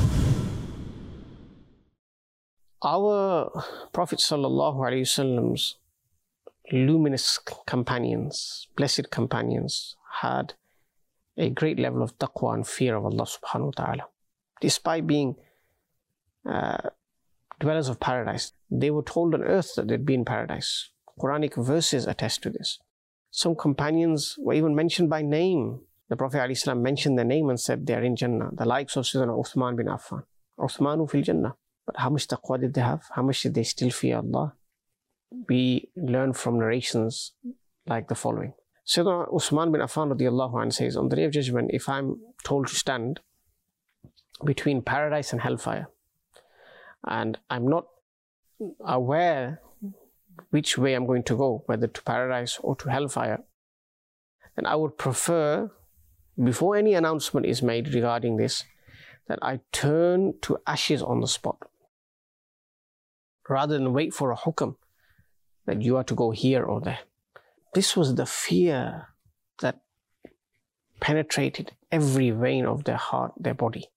F: Our Prophet sallallahu alayhi wasallam's luminous companions, blessed companions, had a great level of taqwa and fear of Allah subhanahu wa ta'ala. Despite being uh, dwellers of paradise, they were told on earth that they'd be in paradise. Quranic verses attest to this. Some companions were even mentioned by name. The Prophet ﷺ mentioned their name and said they are in Jannah. The likes of Sayyidina Uthman bin Affan. Uthmanu fil Jannah. But how much taqwa did they have? How much did they still fear Allah? We learn from narrations like the following. Sayyidina Uthman bin Affan radiallahu anhu says, on the day of judgment, if I'm told to stand between paradise and hellfire, and I'm not aware which way I'm going to go, whether to paradise or to hellfire, then I would prefer, before any announcement is made regarding this, that I turn to ashes on the spot, rather than wait for a hukam that you are to go here or there. This was the fear that penetrated every vein of their heart, their body.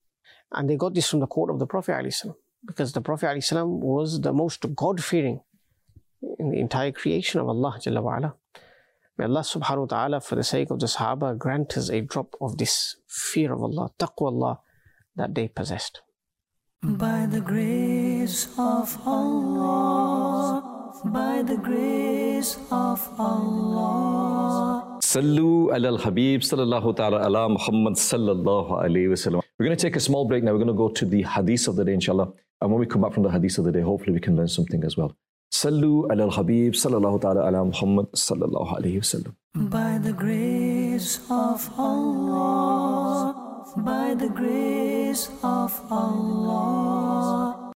F: And they got this from the court of the Prophet ﷺ, because the Prophet ﷺ was the most God-fearing in the entire creation of Allah Jalla wa Ala. May Allah subhanahu wa ta'ala, for the sake of the Sahaba, grant us a drop of this fear of Allah, taqwa Allah, that they possessed.
A: By the grace of Allah, by the grace of Allah.
E: Sallu ala al-Habib sallallahu ta'ala ala Muhammad sallallahu alayhi wa sallam. We're going to take a small break now. We're going to go to the hadith of the day, inshallah. And when we come back from the hadith of the day, hopefully we can learn something as well. Sallu ala al-Habib sallallahu ta'ala ala Muhammad sallallahu alayhi wa sallam.
A: By the grace of Allah, by the grace of Allah.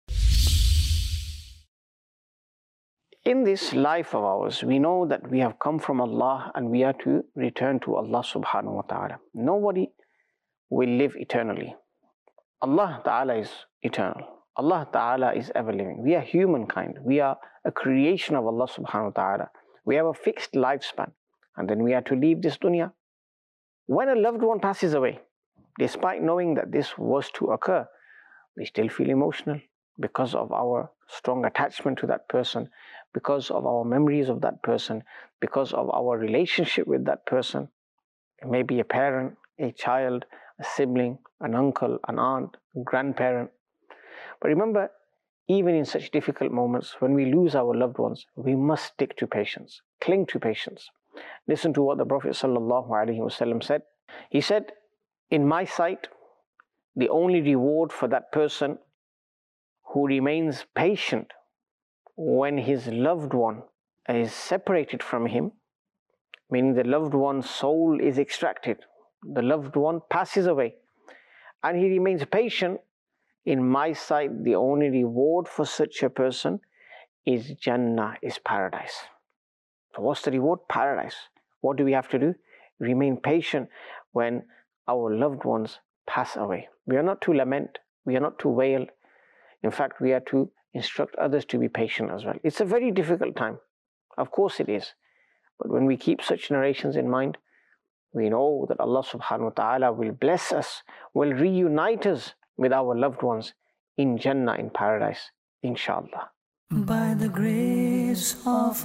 F: In this life of ours, we know that we have come from Allah and we are to return to Allah subhanahu wa ta'ala. Nobody will live eternally. Allah ta'ala is eternal. Allah ta'ala is ever living. We are humankind. We are a creation of Allah subhanahu wa ta'ala. We have a fixed lifespan, and then we are to leave this dunya. When a loved one passes away, despite knowing that this was to occur, we still feel emotional because of our strong attachment to that person, because of our memories of that person, because of our relationship with that person. It may be a parent, a child, a sibling, an uncle, an aunt, a grandparent. But remember, even in such difficult moments, when we lose our loved ones, we must stick to patience, cling to patience. Listen to what the Prophet ﷺ said. He said, "In my sight, the only reward for that person who remains patient when his loved one is separated from him," meaning the loved one's soul is extracted, the loved one passes away, and he remains patient, in my sight, the only reward for such a person is Jannah, is paradise. So what's the reward? Paradise. What do we have to do? Remain patient when our loved ones pass away. We are not to lament, we are not to wail. In fact, we are to instruct others to be patient as well. It's a very difficult time. Of course it is. But when we keep such narrations in mind, we know that Allah subhanahu wa ta'ala will bless us, will reunite us with our loved ones in Jannah, in paradise, inshallah.
A: By the grace of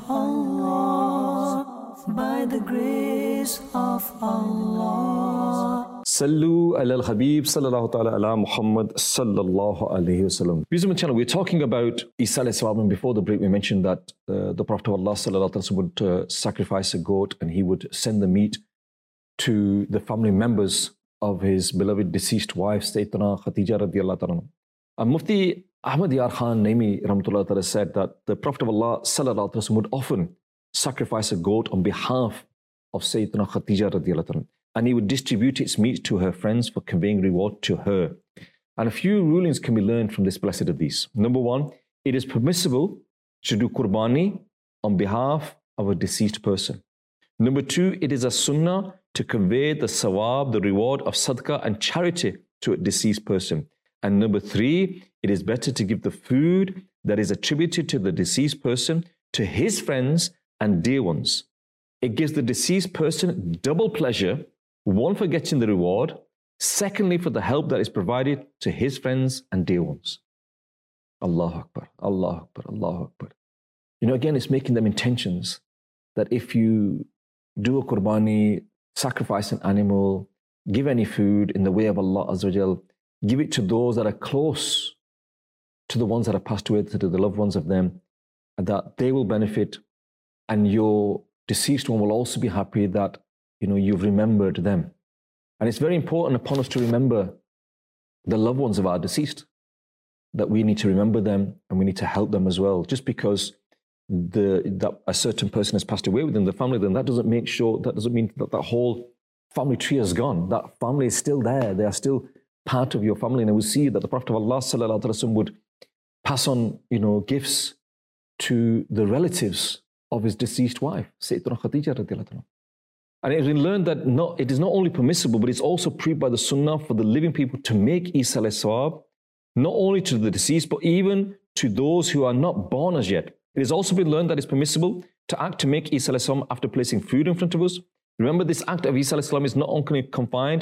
A: Allah, by the grace of Allah.
E: Sallu ala al-Habib sallallahu ta'ala ala Muhammad sallallahu alayhi wa sallam. Wisdom channel, we're talking about Isa alayhi salam, and before the break we mentioned that uh, the Prophet of Allah sallallahu alayhi wa sallam would uh, sacrifice a goat and he would send the meat to the family members of his beloved deceased wife, Sayyidina Khadija radiyallahu ta'ala. And Mufti Ahmad Yar Khan Naimi rahmatullah ta'ala said that the Prophet of Allah sallallahu alayhi wa sallam would often sacrifice a goat on behalf of Sayyidina Khadija radiyallahu ta'ala, and he would distribute its meat to her friends for conveying reward to her. And a few rulings can be learned from this blessed of these. Number one, it is permissible to do qurbani on behalf of a deceased person. Number two, it is a sunnah to convey the sawab, the reward of sadaqah and charity to a deceased person. And number three, it is better to give the food that is attributed to the deceased person to his friends and dear ones. It gives the deceased person double pleasure, one for getting the reward, secondly for the help that is provided to his friends and dear ones. Allahu Akbar, Allahu Akbar, Allahu Akbar. You know, again, it's making them intentions that if you do a qurbani, sacrifice an animal, give any food in the way of Allah Azza wa Jal, give it to those that are close to the ones that have passed away, to the loved ones of them, and that they will benefit, and your deceased one will also be happy that, you know, you've remembered them. And it's very important upon us to remember the loved ones of our deceased, that we need to remember them and we need to help them as well. Just because the that a certain person has passed away within the family, then that doesn't make sure, that doesn't mean that that whole family tree has gone. That family is still there. They are still part of your family. And we see that the Prophet of Allah sallallahu alaihi wasallam would pass on, you know, gifts to the relatives of his deceased wife, Sayyidina Khadija radiyallahu anha. And it is learned that not, it is not only permissible, but it's also proved by the sunnah for the living people to make Isa alayhi sawab, not only to the deceased, but even to those who are not born as yet. It has also been learned that it's permissible to act to make Isa alayhi salam after placing food in front of us. Remember, this act of Isa alayhi salam is not only confined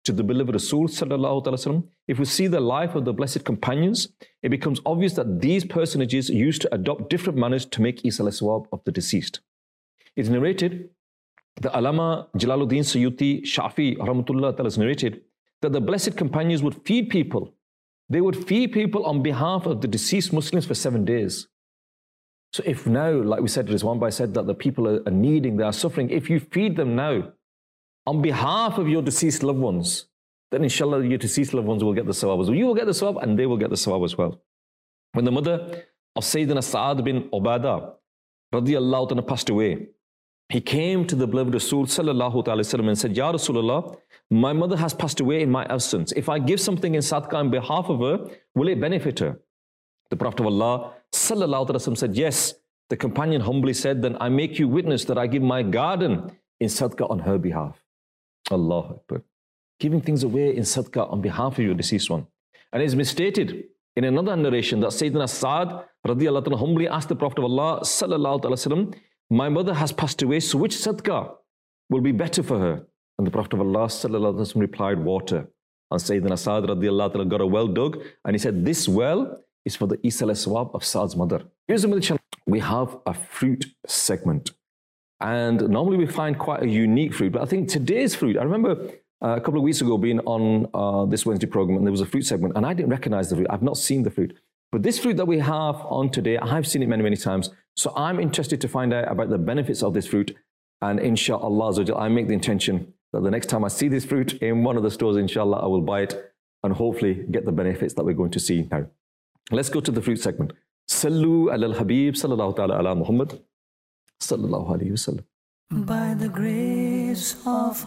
E: to the beloved Rasul sallallahu alaihi wasallam, if we see the life of the blessed companions, it becomes obvious that these personages used to adopt different manners to make Isal Swab of the deceased. It's narrated, the Alama Jalaluddin Suyuti Shafi Rahmatullah Ta'ala has narrated that the blessed companions would feed people. They would feed people on behalf of the deceased Muslims for seven days. So if now, like we said, Rizwan Bhai said that the people are, are needing, they are suffering, if you feed them now on behalf of your deceased loved ones, then inshallah your deceased loved ones will get the sawab as well. You will get the sawab and they will get the sawab as well. When the mother of Sayyidina Sa'ad bin Ubadah radiyallahu ta'ala passed away, he came to the beloved Rasul sallallahu ta'ala wasallam and said, Ya Rasulullah, my mother has passed away in my absence. If I give something in sadaqah on behalf of her, will it benefit her? The Prophet of Allah sallallahu ta'ala wasallam said, yes. The companion humbly said, then I make you witness that I give my garden in sadaqah on her behalf. Allahu Akbar. Giving things away in sadaqah on behalf of your deceased one. And it is misstated in another narration that Sayyidina Sa'ad radiyallahu ta'ala humbly asked the Prophet of Allah sallallahu ta'ala wasallam, my mother has passed away, so which sadaqah will be better for her? And the Prophet of Allah sallallahu ta'ala wasallam replied, water. And Sayyidina Sa'ad radiyallahu ta'ala got a well dug, and he said, this well is for the Isal Swab of Saad's mother. Here's the channel. We have a fruit segment. And normally we find quite a unique fruit, but I think today's fruit, I remember uh, a couple of weeks ago being on uh, this Wednesday program and there was a fruit segment and I didn't recognize the fruit. I've not seen the fruit. But this fruit that we have on today, I've seen it many, many times. So I'm interested to find out about the benefits of this fruit. And inshallah, I make the intention that the next time I see this fruit in one of the stores, inshallah, I will buy it and hopefully get the benefits that we're going to see now. Let's go to the fruit segment. Sallu ala al-Habib sallallahu ta'ala ala Muhammad sallallahu alayhi wa sallam.
A: By the grace of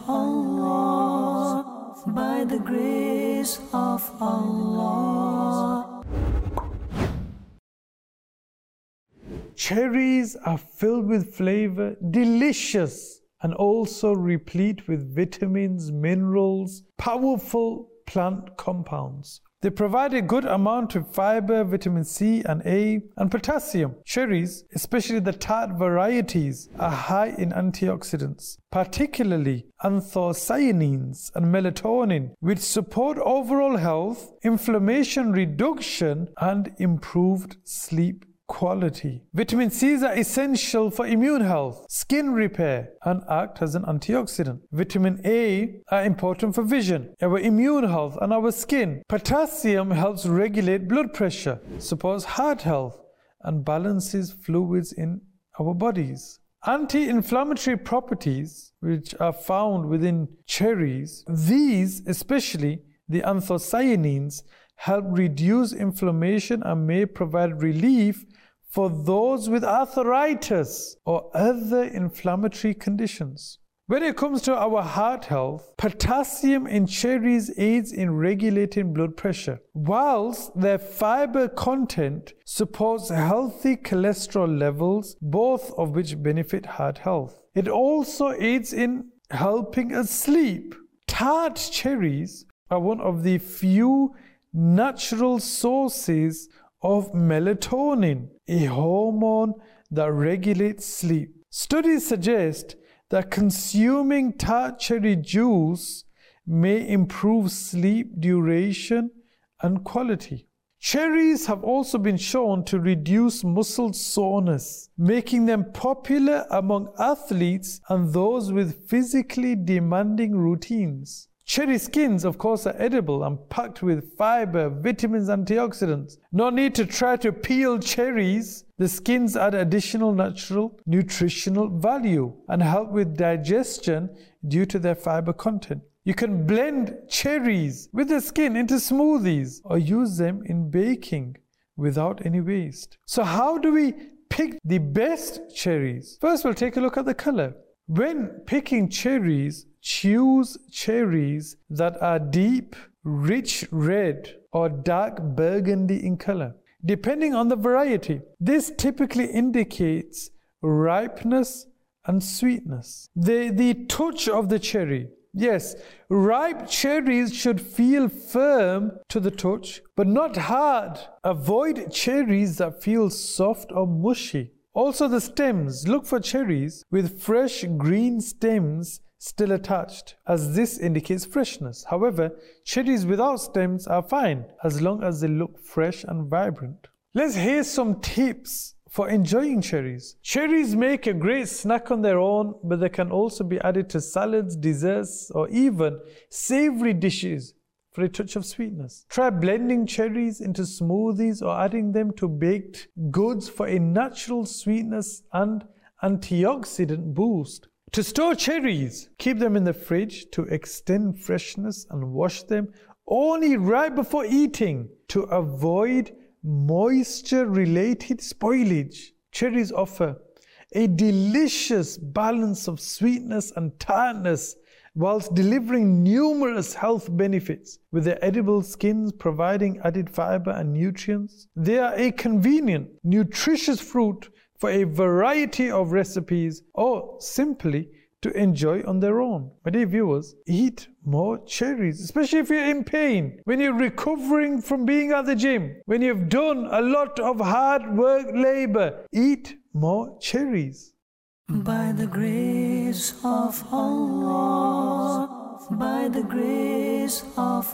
A: Allah, by the grace of Allah.
G: Cherries are filled with flavor, delicious, and also replete with vitamins, minerals, powerful plant compounds. They provide a good amount of fiber, vitamin C and A, and potassium. Cherries, especially the tart varieties, are high in antioxidants, particularly anthocyanins and melatonin, which support overall health, inflammation reduction, and improved sleep quality. Vitamin C's are essential for immune health, skin repair, and act as an antioxidant. Vitamin A are important for vision, our immune health, and our skin. Potassium helps regulate blood pressure, supports heart health, and balances fluids in our bodies. Anti-inflammatory properties, which are found within cherries, these, especially the anthocyanins, help reduce inflammation and may provide relief for those with arthritis or other inflammatory conditions. When it comes to our heart health, potassium in cherries aids in regulating blood pressure, whilst their fiber content supports healthy cholesterol levels, both of which benefit heart health. It also aids in helping us sleep. Tart cherries are one of the few natural sources of melatonin, a hormone that regulates sleep. Studies suggest that consuming tart cherry juice may improve sleep duration and quality. Cherries have also been shown to reduce muscle soreness, making them popular among athletes and those with physically demanding routines. Cherry skins, of course, are edible and packed with fiber, vitamins, antioxidants. No need to try to peel cherries. The skins add additional natural nutritional value and help with digestion due to their fiber content. You can blend cherries with the skin into smoothies or use them in baking without any waste. So how do we pick the best cherries? First, we'll take a look at the color. When picking cherries, choose cherries that are deep, rich red or dark burgundy in color. Depending on the variety, this typically indicates ripeness and sweetness. The, the touch of the cherry. Yes, ripe cherries should feel firm to the touch, but not hard. Avoid cherries that feel soft or mushy. Also the stems. Look for cherries with fresh green stems still attached, as this indicates freshness. However, cherries without stems are fine as long as they look fresh and vibrant. Let's hear some tips for enjoying cherries. Cherries make a great snack on their own, but they can also be added to salads, desserts, or even savory dishes for a touch of sweetness. Try blending cherries into smoothies or adding them to baked goods for a natural sweetness and antioxidant boost. To store cherries, keep them in the fridge to extend freshness and wash them only right before eating to avoid moisture-related spoilage. Cherries offer a delicious balance of sweetness and tartness whilst delivering numerous health benefits, with their edible skins providing added fiber and nutrients. They are a convenient, nutritious fruit for a variety of recipes or simply to enjoy on their own. My dear viewers, eat more cherries, especially if you're in pain, when you're recovering from being at the gym, when you've done a lot of hard work, labor. Eat more cherries.
A: By the grace of Allah, by the grace of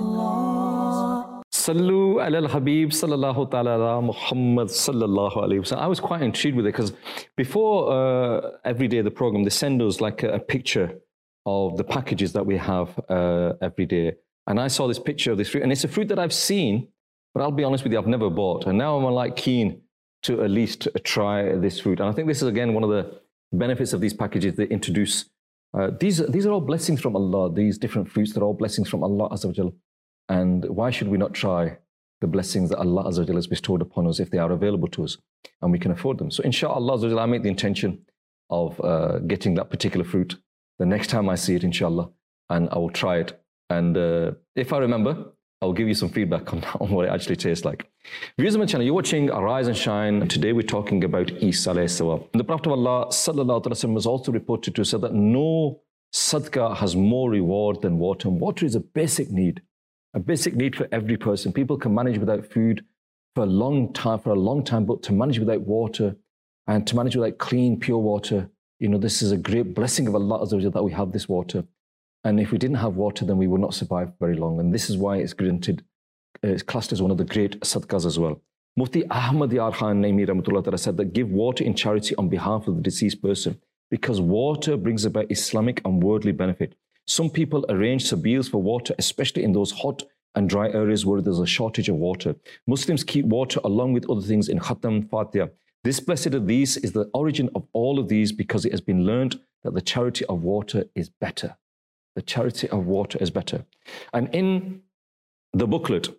A: Allah.
E: Sallu ala al-Habib sallallahu ta'ala ala Muhammad sallallahu alayhi wa sallam. I was quite intrigued with it because before uh, every day of the program, they send us like a, a picture of the packages that we have uh, every day. And I saw this picture of this fruit, and it's a fruit that I've seen, but I'll be honest with you, I've never bought. And now I'm like keen to at least try this fruit. And I think this is again one of the benefits of these packages. They introduce, uh, these, these are all blessings from Allah. These different fruits, they're all blessings from Allah Azza wa Jal. And why should we not try the blessings that Allah Azza wa Jal has bestowed upon us if they are available to us and we can afford them? So inshallah Azza wa Jal, I make the intention of uh, getting that particular fruit the next time I see it, inshallah, and I will try it. And uh, if I remember, I'll give you some feedback on, on what it actually tastes like. Viewers of my channel, you're watching Arise and Shine. Today we're talking about Isa alayhi salam. The Prophet of Allah sallallahu alaihi wasallam was also reported to say that no sadaqah has more reward than water. And water is a basic need. A basic need for every person. People can manage without food for a long time, for a long time, but to manage without water and to manage without clean, pure water, you know, this is a great blessing of Allah Azza wa Jalla that we have this water. And if we didn't have water, then we would not survive very long. And this is why it's granted, uh, it's classed as one of the great sadaqahs as well. Mufti Ahmad Yar Khan Naimi Rahmatullah Ta'ala said that give water in charity on behalf of the deceased person because water brings about Islamic and worldly benefit. Some people arrange sabils for water, especially in those hot and dry areas where there's a shortage of water. Muslims keep water along with other things in Khatam, Fatiha. This blessed of these is the origin of all of these because it has been learned that the charity of water is better. The charity of water is better. And in the booklet,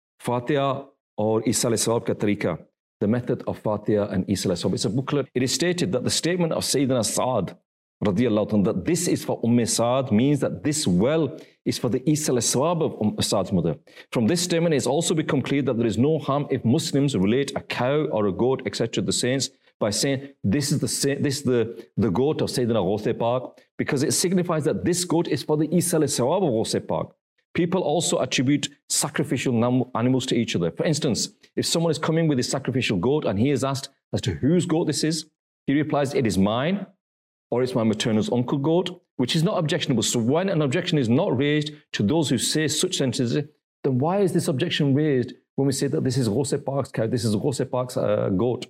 E: Fatiha or Isa alayhi salam ka tariqa, the method of Fatiha and Isa alayhi salam, it's a booklet. It is stated that the statement of Sayyidina Sa'ad radiyallahu anhu, that this is for Umm Sa'ad means that this well is for the Isa alayhi salam of Umm Sa'ad's mother. From this statement, it has also become clear that there is no harm if Muslims relate a cow or a goat, et cetera, to the saints by saying this is the this is the, the goat of Sayyidina Ghawth Pak, because it signifies that this goat is for the Isa alayhi salam of Ghawth Pak. People also attribute sacrificial animals to each other. For instance, if someone is coming with a sacrificial goat and he is asked as to whose goat this is, he replies, it is mine, or it's my maternal uncle goat, which is not objectionable. So when an objection is not raised to those who say such sentences, then why is this objection raised when we say that this is Ghawth Pak's cow, this is Ghawth Pak's uh, goat?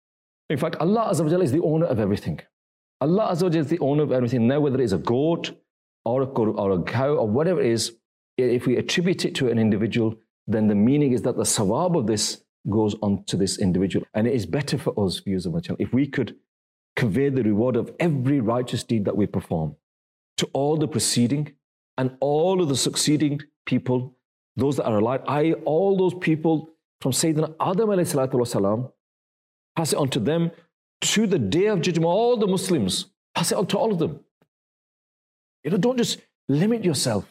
E: In fact, Allah Azza wa Jalla is the owner of everything. Allah Azza wa Jalla is the owner of everything. Now, whether it is a goat or a, or a cow or whatever it is, if we attribute it to an individual, then the meaning is that the sawab of this goes on to this individual. And it is better for us, viewers of my channel, if we could convey the reward of every righteous deed that we perform to all the preceding and all of the succeeding people, those that are alive, I, all those people from Sayyidina Adam alayhi salatu wasalam, pass it on to them to the day of judgment, all the Muslims, pass it on to all of them. You know, don't just limit yourself.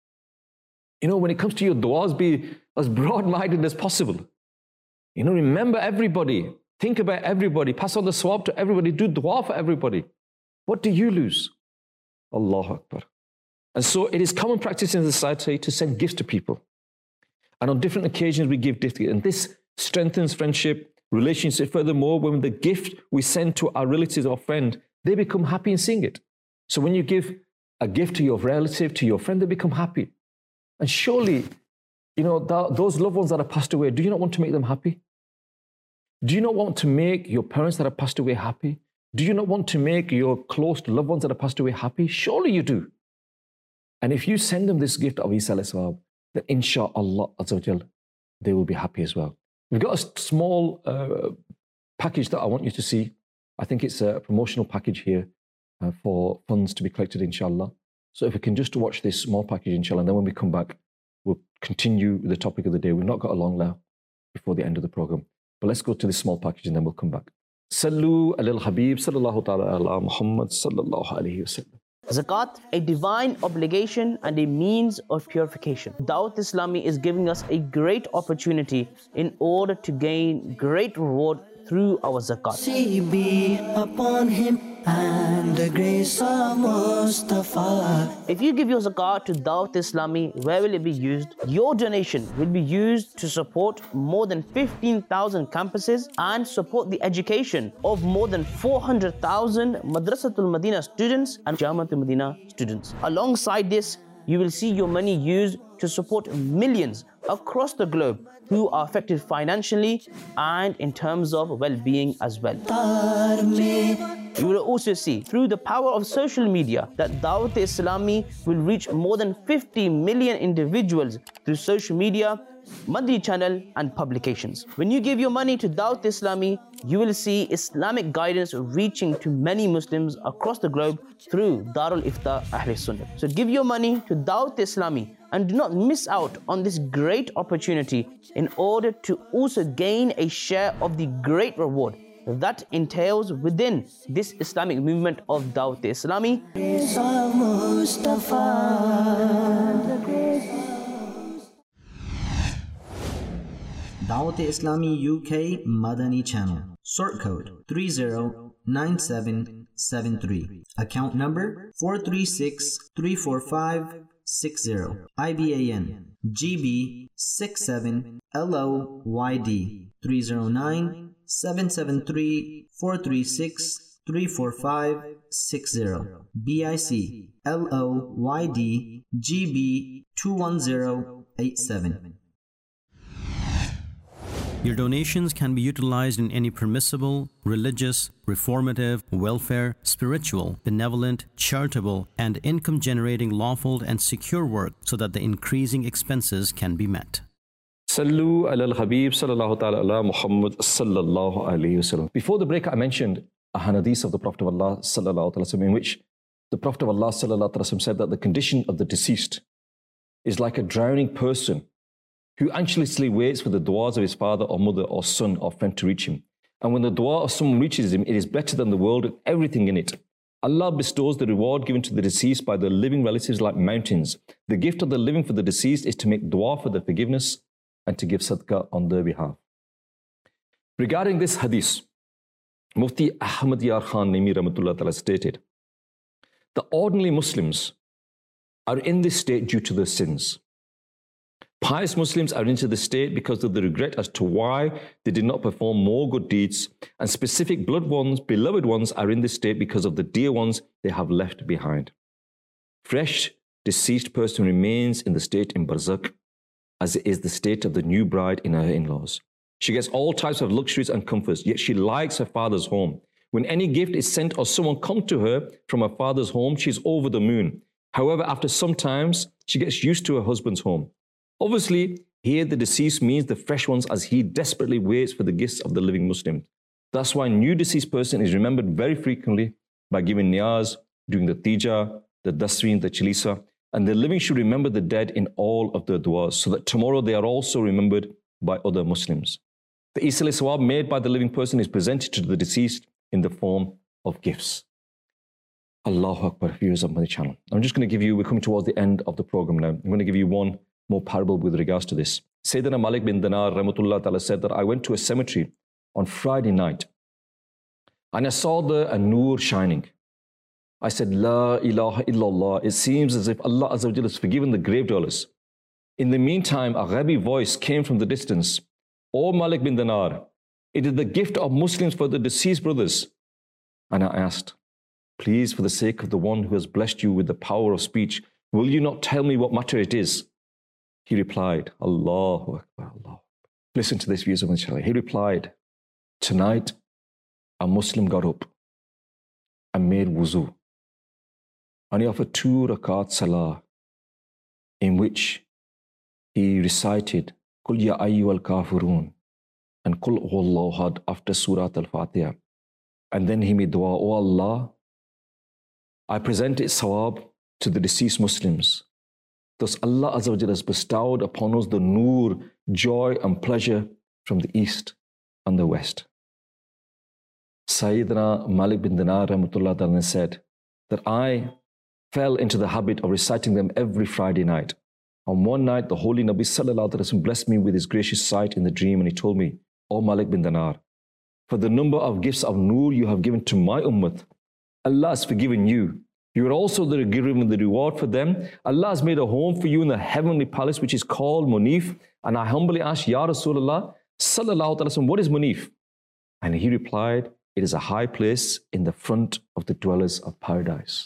E: You know, when it comes to your du'as, be as broad-minded as possible. You know, remember everybody. Think about everybody. Pass on the sawab to everybody. Do dua for everybody. What do you lose? Allahu Akbar. And so it is common practice in society to send gifts to people. And on different occasions we give gifts. And this strengthens friendship, relationship. Furthermore, when the gift we send to our relatives or friend, they become happy in seeing it. So when you give a gift to your relative, to your friend, they become happy. And surely, you know, th- those loved ones that have passed away, do you not want to make them happy? Do you not want to make your parents that have passed away happy? Do you not want to make your close loved ones that have passed away happy? Surely you do. And if you send them this gift of Isa alayhi salam, then insha'Allah azza wa jal, they will be happy as well. We've got a small uh, package that I want you to see. I think it's a promotional package here uh, for funds to be collected, inshallah. So if we can just watch this small package, inshallah, and then when we come back, we'll continue with the topic of the day. We've not got a long now before the end of the program. But let's go to this small package and then we'll come back. Sallu alal Habib sallallahu ta'ala ala Muhammad sallallahu alayhi wa sallam.
H: Zakat, a divine obligation and a means of purification. Dawat Islami is giving us a great opportunity in order to gain great reward through our zakat.
A: See be upon him and the grace of Mustafa.
H: If you give your zakat to Dawat Islami, where will it be used? Your donation will be used to support more than fifteen thousand campuses and support the education of more than four hundred thousand Madrasatul Madina students and Jamatul Madina students. Alongside this, you will see your money used to support millions across the globe who are affected financially and in terms of well-being as well. You will also see through the power of social media that Dawat Islami will reach more than fifty million individuals through social media, Madri channel and publications. When you give your money to Dawat Islami, you will see Islamic guidance reaching to many Muslims across the globe through Darul Ifta Ahl Sunnah. So give your money to Dawat Islami and do not miss out on this great opportunity in order to also gain a share of the great reward that entails within this Islamic movement of Dawat Islami.
I: Dawat Islami U K Madani Channel. Sort code three zero nine seven seven three. Account number four three six three four five six zero. I B A N G B six seven L O Y D three zero nine seven seven three four three six three four five six zero. B I C L O Y D G B two one zero eight seven.
J: Your donations can be utilized in any permissible, religious, reformative, welfare, spiritual, benevolent, charitable, and income-generating lawful and secure work so that the increasing expenses can be met.
E: Sallu alal Habib sallallahu ta'ala ala Muhammad sallallahu alayhi wa sallam. Before the break, I mentioned a hadith of the Prophet of Allah sallallahu ta'ala sallam, in which the Prophet of Allah sallallahu ta'ala sallam said that the condition of the deceased is like a drowning person who anxiously waits for the du'as of his father or mother or son or friend to reach him. And when the du'a of someone reaches him, it is better than the world and everything in it. Allah bestows the reward given to the deceased by the living relatives like mountains. The gift of the living for the deceased is to make du'a for their forgiveness and to give sadaqah on their behalf. Regarding this hadith, Mufti Ahmad Yar Khan Naimi Rahmatullah Ta'ala stated, the ordinary Muslims are in this state due to their sins. Pious Muslims are into the state because of the regret as to why they did not perform more good deeds, and specific blood ones, beloved ones, are in this state because of the dear ones they have left behind. Fresh, deceased person remains in the state in barzakh, as it is the state of the new bride in her in-laws. She gets all types of luxuries and comforts, yet she likes her father's home. When any gift is sent or someone comes to her from her father's home, she's over the moon. However, after some times, she gets used to her husband's home. Obviously, here the deceased means the fresh ones, as he desperately waits for the gifts of the living Muslim. That's why a new deceased person is remembered very frequently by giving niyaz, doing the tija, the dasween, the chalisa, and the living should remember the dead in all of their du'as, so that tomorrow they are also remembered by other Muslims. The Isa alayhi sawab made by the living person is presented to the deceased in the form of gifts. Allahu Akbar, viewers of my channel. I'm just going to give you, we're coming towards the end of the program now. I'm going to give you one more parable with regards to this. Sayyidina Malik bin Dinar Rahmatullah Ta'ala said that I went to a cemetery on Friday night and I saw there a nur shining. I said, La ilaha illallah. It seems as if Allah Azza wa Jalla has forgiven the grave dwellers. In the meantime, a Ghabi voice came from the distance. O Malik bin Dinar, it is the gift of Muslims for the deceased brothers. And I asked, please, for the sake of the one who has blessed you with the power of speech, will you not tell me what matter it is? He replied, Allahu Akbar, Allah. Listen to this, viewers of the channel. He replied, tonight a Muslim got up and made wuzu, and he offered two rakat salah, in which he recited Qul ya ayyuhal kafirun and Qul huwallahu ahad after Surah Al-Fatiha. And then he made dua, O Allah, I present its sawab to the deceased Muslims. Thus Allah Azza wa Jalla has bestowed upon us the nur, joy and pleasure from the east and the west. Sayyidina Malik bin Dinar rahmatullah ta'ala said that I fell into the habit of reciting them every Friday night. On one night, the Holy Nabi sallallahu alaihi wasallam blessed me with his gracious sight in the dream, and he told me, O Malik bin Dinar, for the number of gifts of nur you have given to my ummah, Allah has forgiven you. You are also the given the reward for them. Allah has made a home for you in the heavenly palace, which is called Munif. And I humbly asked, Ya Rasulullah, sallallahu alaihi wasallam, what is Munif? And he replied, it is a high place in the front of the dwellers of paradise.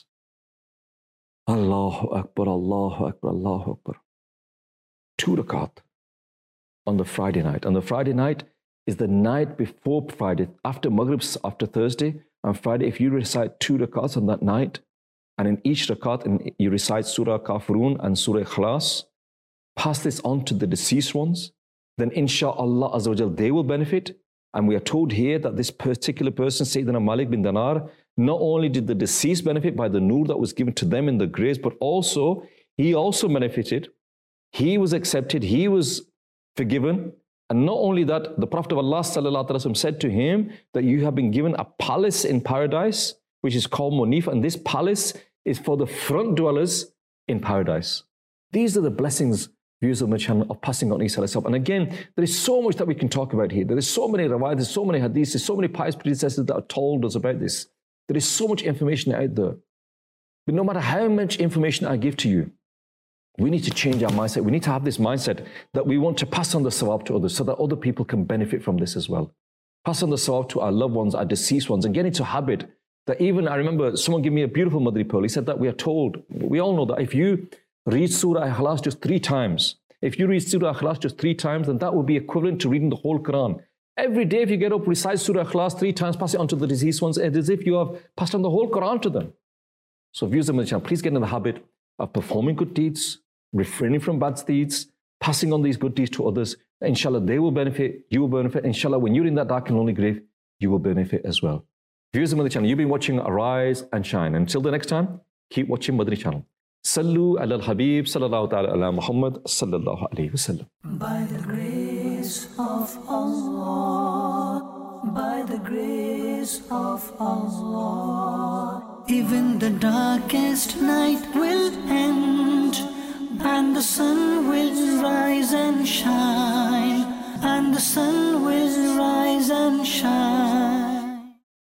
E: Allahu Akbar, Allahu Akbar, Allahu Akbar. Two rakat on the Friday night. On the Friday night is the night before Friday, after Maghrib, after Thursday and Friday. If you recite two rakats on that night, and in each rakat you recite Surah Kafirun and Surah Ikhlas, pass this on to the deceased ones, then inshaAllah Azza wa Jal, they will benefit. And we are told here that this particular person, Sayyidina Malik bin Dinar, not only did the deceased benefit by the nur that was given to them in the graves, but also, he also benefited. He was accepted, he was forgiven. And not only that, the Prophet of Allah sallallahu alaihi wasallam said to him that you have been given a palace in paradise, which is called Munif, and this palace is for the front dwellers in paradise. These are the blessings, viewers of my channel, of passing on Isa alayhi salam. And again, there is so much that we can talk about here. There is so many rawayat, there's so many hadiths, there's so many pious predecessors that have told us about this. There is so much information out there. But no matter how much information I give to you, we need to change our mindset. We need to have this mindset that we want to pass on the sawab to others so that other people can benefit from this as well. Pass on the sawab to our loved ones, our deceased ones, and get into a habit that even, I remember someone gave me a beautiful Madri pearl. He said that we are told, we all know that if you read Surah Ikhlas just three times, if you read Surah Ikhlas just three times, then that would be equivalent to reading the whole Quran. Every day if you get up, recite Surah Ikhlas three times, pass it on to the deceased ones, it is as if you have passed on the whole Quran to them. So viewers of my channel, please get in the habit of performing good deeds, refraining from bad deeds, passing on these good deeds to others. Inshallah, they will benefit, you will benefit. Inshallah, when you're in that dark and lonely grave, you will benefit as well. Viewers of Madri Channel, you've been watching Arise and Shine. Until the next time, keep watching Madri Channel. Sallu ala al-Habib, sallallahu ta'ala ala Muhammad, sallallahu alayhi wa sallam.
A: By the grace of Allah, by the grace of Allah, even the darkest night will end, and the sun will rise and shine, and the sun will rise and shine.